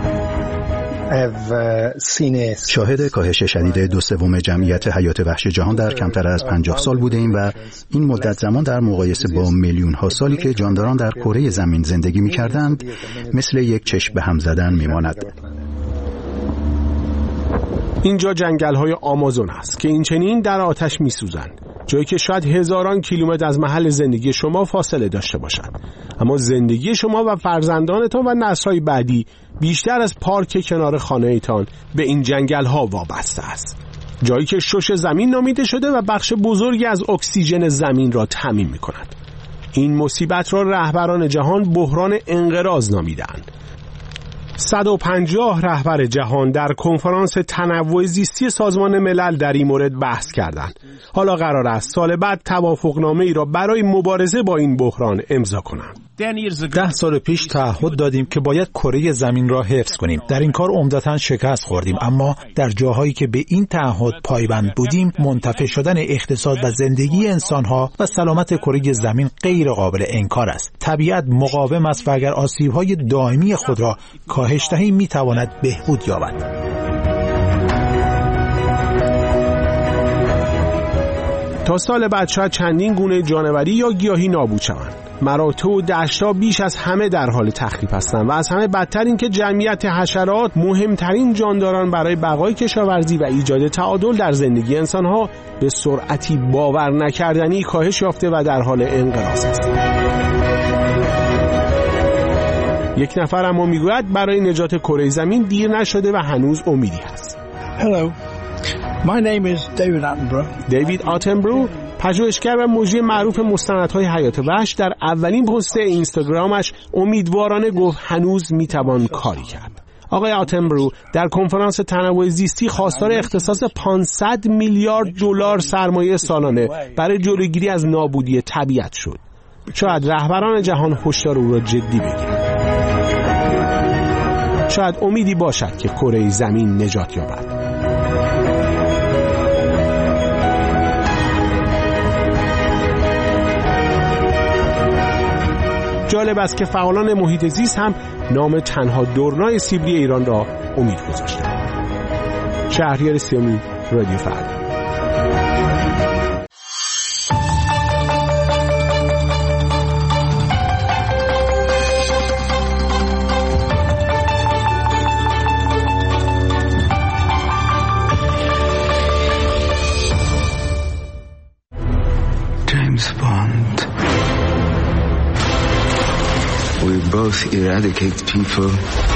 شاهد کاهش شدید دو سوم جمعیت حیات وحش جهان در کمتر از پنجاه سال بوده ایم و این مدت زمان در مقایسه با میلیون ها سالی که جانداران در کره زمین زندگی می کردند مثل یک چشم به هم زدن می ماند. اینجا جنگل‌های آمازون است که این چنین در آتش می‌سوزند، جایی که شاید هزاران کیلومتر از محل زندگی شما فاصله داشته باشد، اما زندگی شما و فرزندانتان و نسل‌های بعدی بیشتر از پارک کنار خانه‌تان به این جنگل‌ها وابسته است. جایی که شش زمین نامیده شده و بخش بزرگی از اکسیژن زمین را تامین می‌کند. این مصیبت را رهبران جهان بحران انقراض نامیدند. صد و پنجاه رهبر جهان در کنفرانس تنوع زیستی سازمان ملل در این مورد بحث کردند. حالا قرار است سال بعد توافقنامه‌ای را برای مبارزه با این بحران امضا کنند. ده سال پیش تعهد دادیم که باید کره زمین را حفظ کنیم. در این کار عمدتاً شکست خوردیم، اما در جاهایی که به این تعهد پایبند بودیم، منتفع شدن اقتصاد و زندگی انسانها و سلامت کره زمین غیر قابل انکار است. طبیعت مقاوم است و اگر آسیب‌های دائمی خود را کاهش دهیم می‌تواند بهبود یابد. تا سال بعد شاید چندین گونه جانوری یا گیاهی نابود شوند. مراتع و دشت‌ها بیش از همه در حال تخریب هستند و از همه بدتر این که جمعیت حشرات، مهمترین جانداران برای بقای کشاورزی و ایجاد تعادل در زندگی انسان‌ها، به سرعتی باور نکردنی کاهش یافته و در حال انقراض است. یک نفر اما میگوید برای نجات کره زمین دیر نشده و هنوز امیدی هست. Hello. My name is David Attenborough. دیوید آتنبرو، پژوهشگر و مجری معروف مستندهای حیات وحش، در اولین پست اینستاگرامش امیدوارانه گفت هنوز میتوان کاری کرد. آقای آتنبرو در کنفرانس تنوع زیستی خواستار اختصاص پانصد میلیارد دلار سرمایه سالانه برای جلوگیری از نابودی طبیعت شد. شاید رهبران جهان هشدار او را جدی بگیرند. شاید امیدی باشد که کره زمین نجات یابد. جالب است که فعالان محیط زیست هم نام تنها دورنای سیبری ایران را امید گذاشتند. شهریار سیامی، رادیو فردا. James Bond. We both eradicate people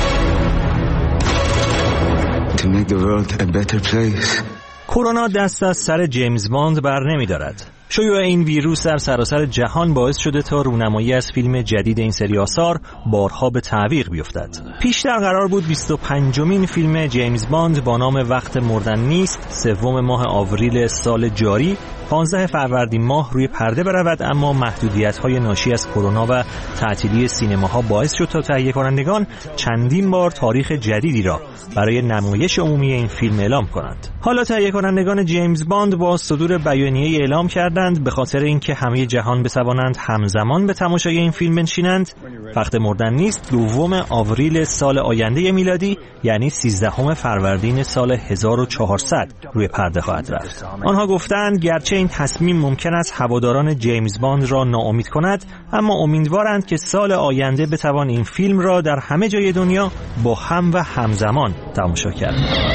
to make the world a better place. کرونا دست از سر جیمز باند بر نمی دارد. شیوع این ویروس در سراسر جهان باعث شده تا رونمایی از فیلم جدید این سری آثار بارها به تعویق بیفتد. پیشتر قرار بود بیست و پنجمین فیلم جیمز باند با نام وقت مردن نیست سوم ماه آوریل سال جاری پانزده فروردین ماه روی پرده برود، اما محدودیت‌های ناشی از کرونا و تعطیلی سینماها باعث شد تا تهیه کنندگان چندین بار تاریخ جدیدی را برای نمایش عمومی این فیلم اعلام کنند. حالا تهیه کنندگان جیمز باند با صدور بیانیه‌ای اعلام کردند به خاطر اینکه همه جهان بتوانند همزمان به تماشای این فیلم بنشینند، وقت مردن نیست دوم آوریل سال آینده میلادی یعنی سیزدهم فروردین سال هزار و چهارصد روی پرده خواهد رفت. آنها گفتند گرچه این تصمیم ممکن است هواداران جیمز باند را ناامید کند، اما امیدوارند که سال آینده بتوان این فیلم را در همه جای دنیا با هم و همزمان تماشا کرد.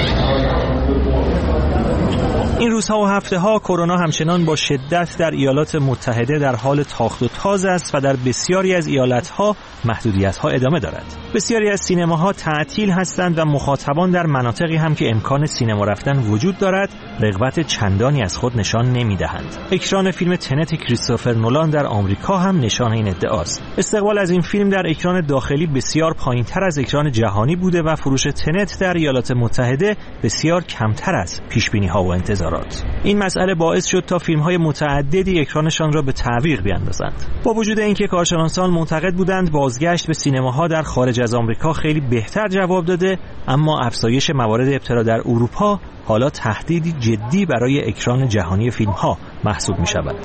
این روزها و هفته ها کرونا همچنان با شدت در ایالات متحده در حال تاخت و تاز است و در بسیاری از ایالتها محدودیت‌ها ادامه دارد. بسیاری از سینماها تعطیل هستند و مخاطبان در مناطقی هم که امکان سینما رفتن وجود دارد رغبت چندانی از خود نشان نمی‌دهند. اکران فیلم تنت کریستوفر نولان در آمریکا هم نشان این ادعاست. استقبال از این فیلم در اکران داخلی بسیار پایین‌تر از اکران جهانی بوده و فروش تنت در ایالات متحده بسیار کمتر از پیش‌بینی‌ها و انتظارات. این مسئله باعث شد تا فیلم‌های متعددی اکرانشان را به تعویق بیاندازند. با وجود اینکه کارشناسان معتقد بودند بازگشت به سینماها در خارج از آمریکا خیلی بهتر جواب داده، اما افزایش موارد ابتلا در اروپا حالا تهدیدی جدی برای اکران جهانی فیلم‌ها محسوب می‌شود.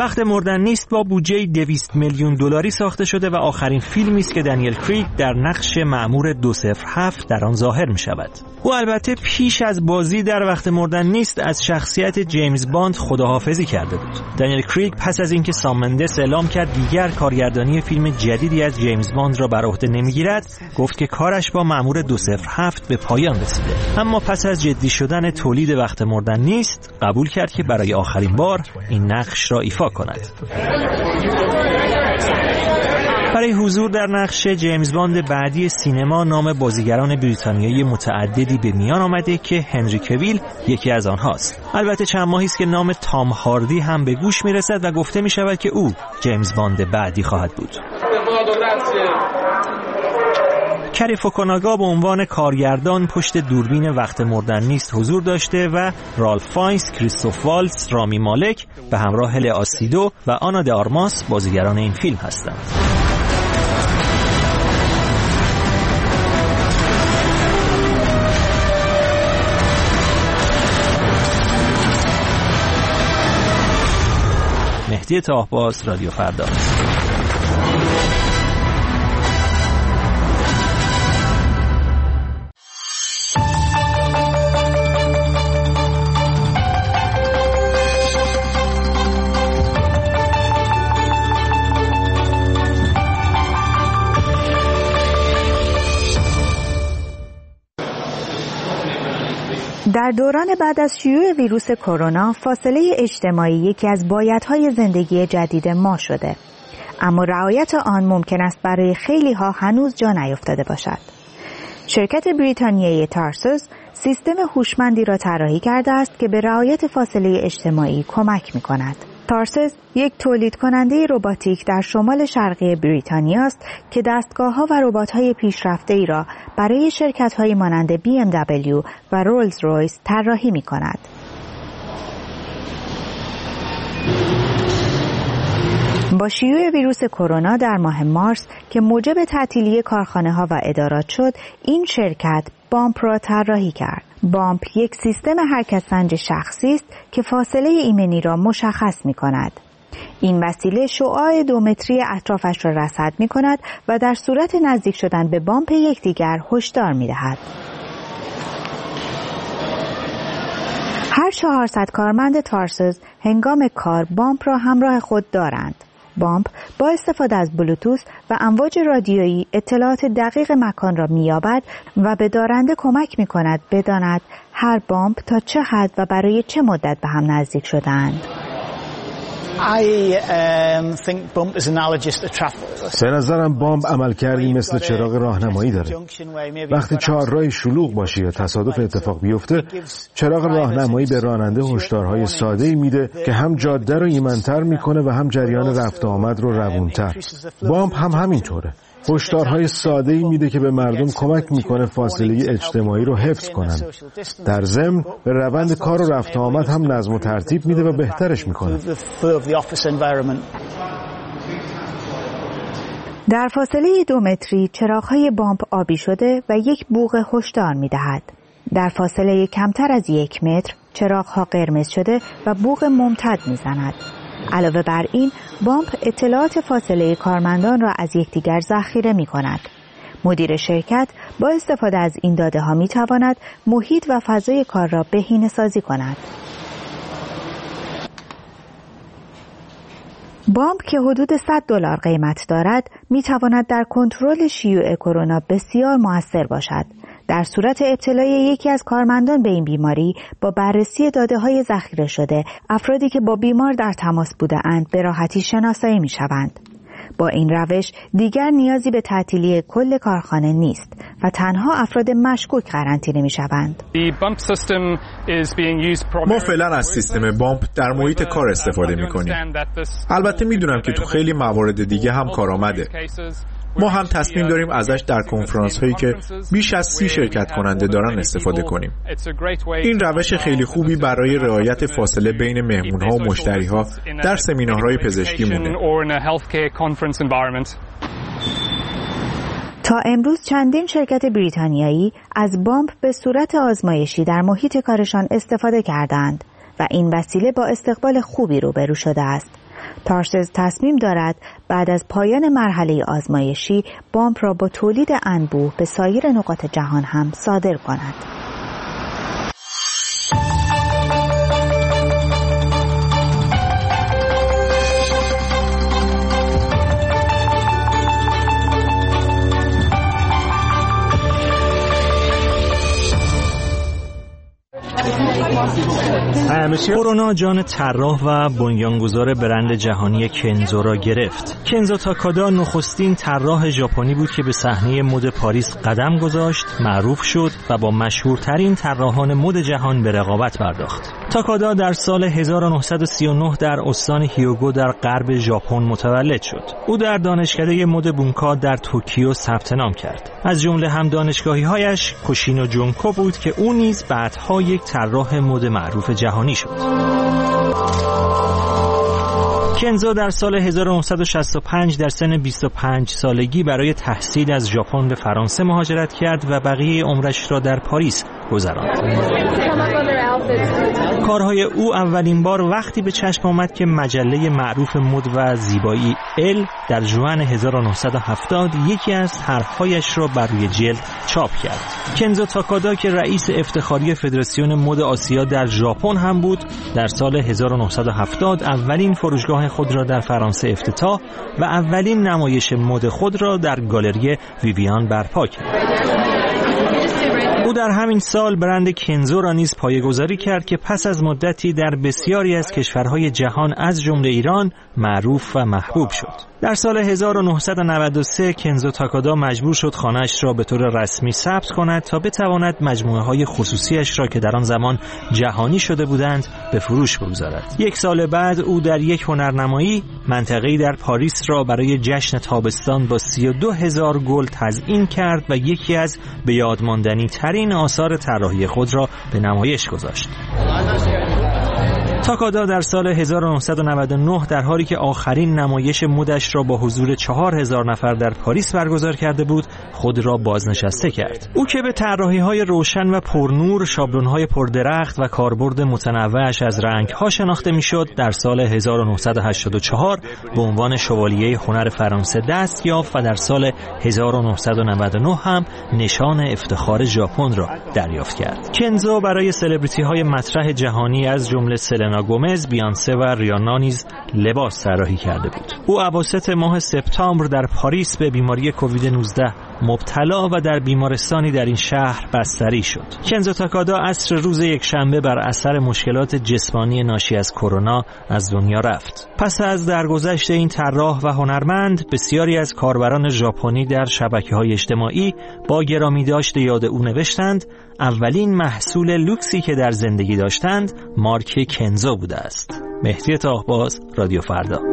وقت مردن نیست با بودجه دویست میلیون دلاری ساخته شده و آخرین فیلمی است که دنیل کریگ در نقش مأمور دو صفر هفت در آن ظاهر می شود. او البته پیش از بازی در وقت مردن نیست از شخصیت جیمز باند خداحافظی کرده بود. دنیل کریگ پس از اینکه سام مندس اعلام کرد دیگر کارگردانی فیلم جدیدی از جیمز باند را بر عهده نمیگیرد، گفت که کارش با مأمور دو صفر هفت به پایان رسیده. اما پس از جدی شدن تولید وقت مردن نیست، قبول کرد که برای آخرین بار این نقش را ایفا کند. برای حضور در نقش جیمز باند بعدی سینما نام بازیگران بریتانیایی متعددی به میان آمده که هنری کویل یکی از آنهاست. البته چند ماهی است که نام تام هاردی هم به گوش میرسد و گفته می شود که او جیمز باند بعدی خواهد بود. کری فوکوناگا به عنوان کارگردان پشت دوربین وقت مردن نیست حضور داشته و رالف فاینز، کریستوف والتز، رامی مالک به همراه لئا سیدو و آنا د آرماس بازیگران این فیلم هستند. مهدی طاهباز، رادیو فردا. در دوران بعد از شیوع ویروس کرونا، فاصله اجتماعی یکی از بایدهای زندگی جدید ما شده. اما رعایت آن ممکن است برای خیلی ها هنوز جا نیفتاده باشد. شرکت بریتانیایی تارسوس سیستم هوشمندی را طراحی کرده است که به رعایت فاصله اجتماعی کمک می‌کند. تارسوس یک تولید کننده رباتیک در شمال شرقی بریتانیا است که دستگاه‌ها و ربات‌های پیشرفته‌ای را برای شرکت‌های مانند بی ام دبلیو و رولز رویس طراحی می‌کند. با شیوع ویروس کرونا در ماه مارس که موجب تعطیلی کارخانه‌ها و ادارات شد، این شرکت بامپ را طراحی کرد. بامپ یک سیستم حرکت‌سنج شخصی است که فاصله ایمنی را مشخص می‌کند. این وسیله شعاع دو متری اطرافش را رصد می‌کند و در صورت نزدیک شدن به بامپ یکدیگر هشدار می‌دهد. هر چهارصد کارمند تارسوس هنگام کار بامپ را همراه خود دارند. بامپ با استفاده از بلوتوث و امواج رادیویی اطلاعات دقیق مکان را می‌یابد و به دارنده کمک می‌کند بداند هر بامپ تا چه حد و برای چه مدت به هم نزدیک شده‌اند. به نظرم بامپ عملکردی مثل چراغ راهنمایی داره. وقتی چهارراه شلوغ باشه یا تصادف اتفاق بیفته، چراغ راهنمایی به راننده هشدارهای ساده‌ای میده که هم جاده رو ایمن‌تر میکنه و هم جریان رفت و آمد رو روونتر. بامپ هم همینطوره. هشدارهای ساده‌ای میده که به مردم کمک میکنه فاصله اجتماعی رو حفظ کنن. در ضمن به روند کار و رفت و آمد هم نظم و ترتیب میده و بهترش میکنه. در فاصله دو متری چراغ‌های بامپ آبی شده و یک بوق هشدار میدهد. در فاصله کمتر از یک متر چراغ‌ها قرمز شده و بوق ممتد میزند. علاوه بر این، بامپ اطلاعات فاصله کارمندان را از یکدیگر ذخیره می کند. مدیر شرکت با استفاده از این داده ها می تواند محیط و فضای کار را بهینه سازی کند. بامپ که حدود صد دلار قیمت دارد، می تواند در کنترل شیوع کرونا بسیار مؤثر باشد. در صورت ابتلای یکی از کارمندان به این بیماری، با بررسی داده‌های ذخیره شده، افرادی که با بیمار در تماس بوده‌اند به راحتی شناسایی می‌شوند. با این روش دیگر نیازی به تعطیلی کل کارخانه نیست و تنها افراد مشکوک قرنطینه می‌شوند. ما فعلا از سیستم بامپ در محیط کار استفاده می‌کنیم. البته می‌دونم که تو خیلی موارد دیگه هم کارآمده. ما هم تصمیم داریم ازش در کنفرانس هایی که بیش از سی شرکت کننده دارن استفاده کنیم. این روش خیلی خوبی برای رعایت فاصله بین مهمون ها و مشتری ها در سمینارهای پزشکی مونه. تا امروز چندین شرکت بریتانیایی از بامپ به صورت آزمایشی در محیط کارشان استفاده کردند و این وسیله با استقبال خوبی روبرو شده است. تارسز تصمیم دارد بعد از پایان مرحله آزمایشی بمب را با تولید انبوه به سایر نقاط جهان هم صادر کند. کرونا جان طراح و بنیانگذار برند جهانی کنزو را گرفت. کنزو تاکادا نخستین طراح ژاپنی بود که به صحنه مد پاریس قدم گذاشت، معروف شد و با مشهورترین طراحان مد جهان به رقابت پرداخت. تاکادا در سال هزار و نهصد و سی و نه در استان هیوگو در غرب ژاپن متولد شد. او در دانشکده مد بونکا در توکیو ثبت نام کرد. از جمله هم دانشگاهی‌هایش کوشینو جونکو بود که او نیز بعدها یک طراح مد معروف جهانی شد. کنزو در سال هزار و نهصد و شصت و پنج در سن بیست و پنج سالگی برای تحصیل از ژاپن به فرانسه مهاجرت کرد و بقیه عمرش را در پاریس گذراند. کارهای او اولین بار وقتی به چشم آمد که مجله معروف مد و زیبایی ال در ژوئن هزار و نهصد و هفتاد یکی از حرفهایش را بر روی جلد چاپ کرد. کنزو تاکادا که رئیس افتخاری فدراسیون مد آسیا در ژاپن هم بود، در سال هزار و نهصد و هفتاد اولین فروشگاه خود را در فرانسه افتتاح و اولین نمایش مد خود را در گالری ویویان برپا کرد. او در همین سال برند کنزو را نیز پایه‌گذاری کرد که پس از مدتی در بسیاری از کشورهای جهان از جمله ایران معروف و محبوب شد. در سال هزار و نهصد و نود و سه کنزو تاکادا مجبور شد خانه‌اش را به طور رسمی ثبت کند تا بتواند مجموعه‌های خصوصیش را که در آن زمان جهانی شده بودند به فروش بگذارد. یک سال بعد او در یک هنرنمایی منطقه‌ای در پاریس را برای جشن تابستان با سی و دو هزار گل تزیین کرد و یکی از به یاد ماندنی ترین آثار طراحی خود را به نمایش گذاشت. تاکادا در سال هزار و نهصد و نود و نه در حالی که آخرین نمایش مدش را با حضور چهار هزار نفر در پاریس برگزار کرده بود، خود را بازنشسته کرد. او که به طراحی‌های روشن و پرنور، شابلون‌های پردرخت و کاربرد متنوعش از رنگ‌ها شناخته می‌شد، در سال هزار و نهصد و هشتاد و چهار به عنوان شوالیه هنر فرانسه دست یافت و در سال هزار و نهصد و نود و نه هم نشان افتخار ژاپن را دریافت کرد. کنزو برای سلبریتی‌های مطرح جهانی از جمله سلنا گومز، بیانسه و ریانا نیز لباس طراحی کرده بود. او اواسط ماه سپتامبر در پاریس به بیماری کووید نوزده مبتلا و در بیمارستانی در این شهر بستری شد. کنزو تاکادا عصر روز یکشنبه بر اثر مشکلات جسمانی ناشی از کرونا از دنیا رفت. پس از درگذشت این طراح و هنرمند، بسیاری از کاربران ژاپنی در شبکه‌های اجتماعی با گرامیداشت یاد او نوشتند اولین محصول لوکسی که در زندگی داشتند مارک کنزو بوده است. مهدی طاهباز، رادیو فردا.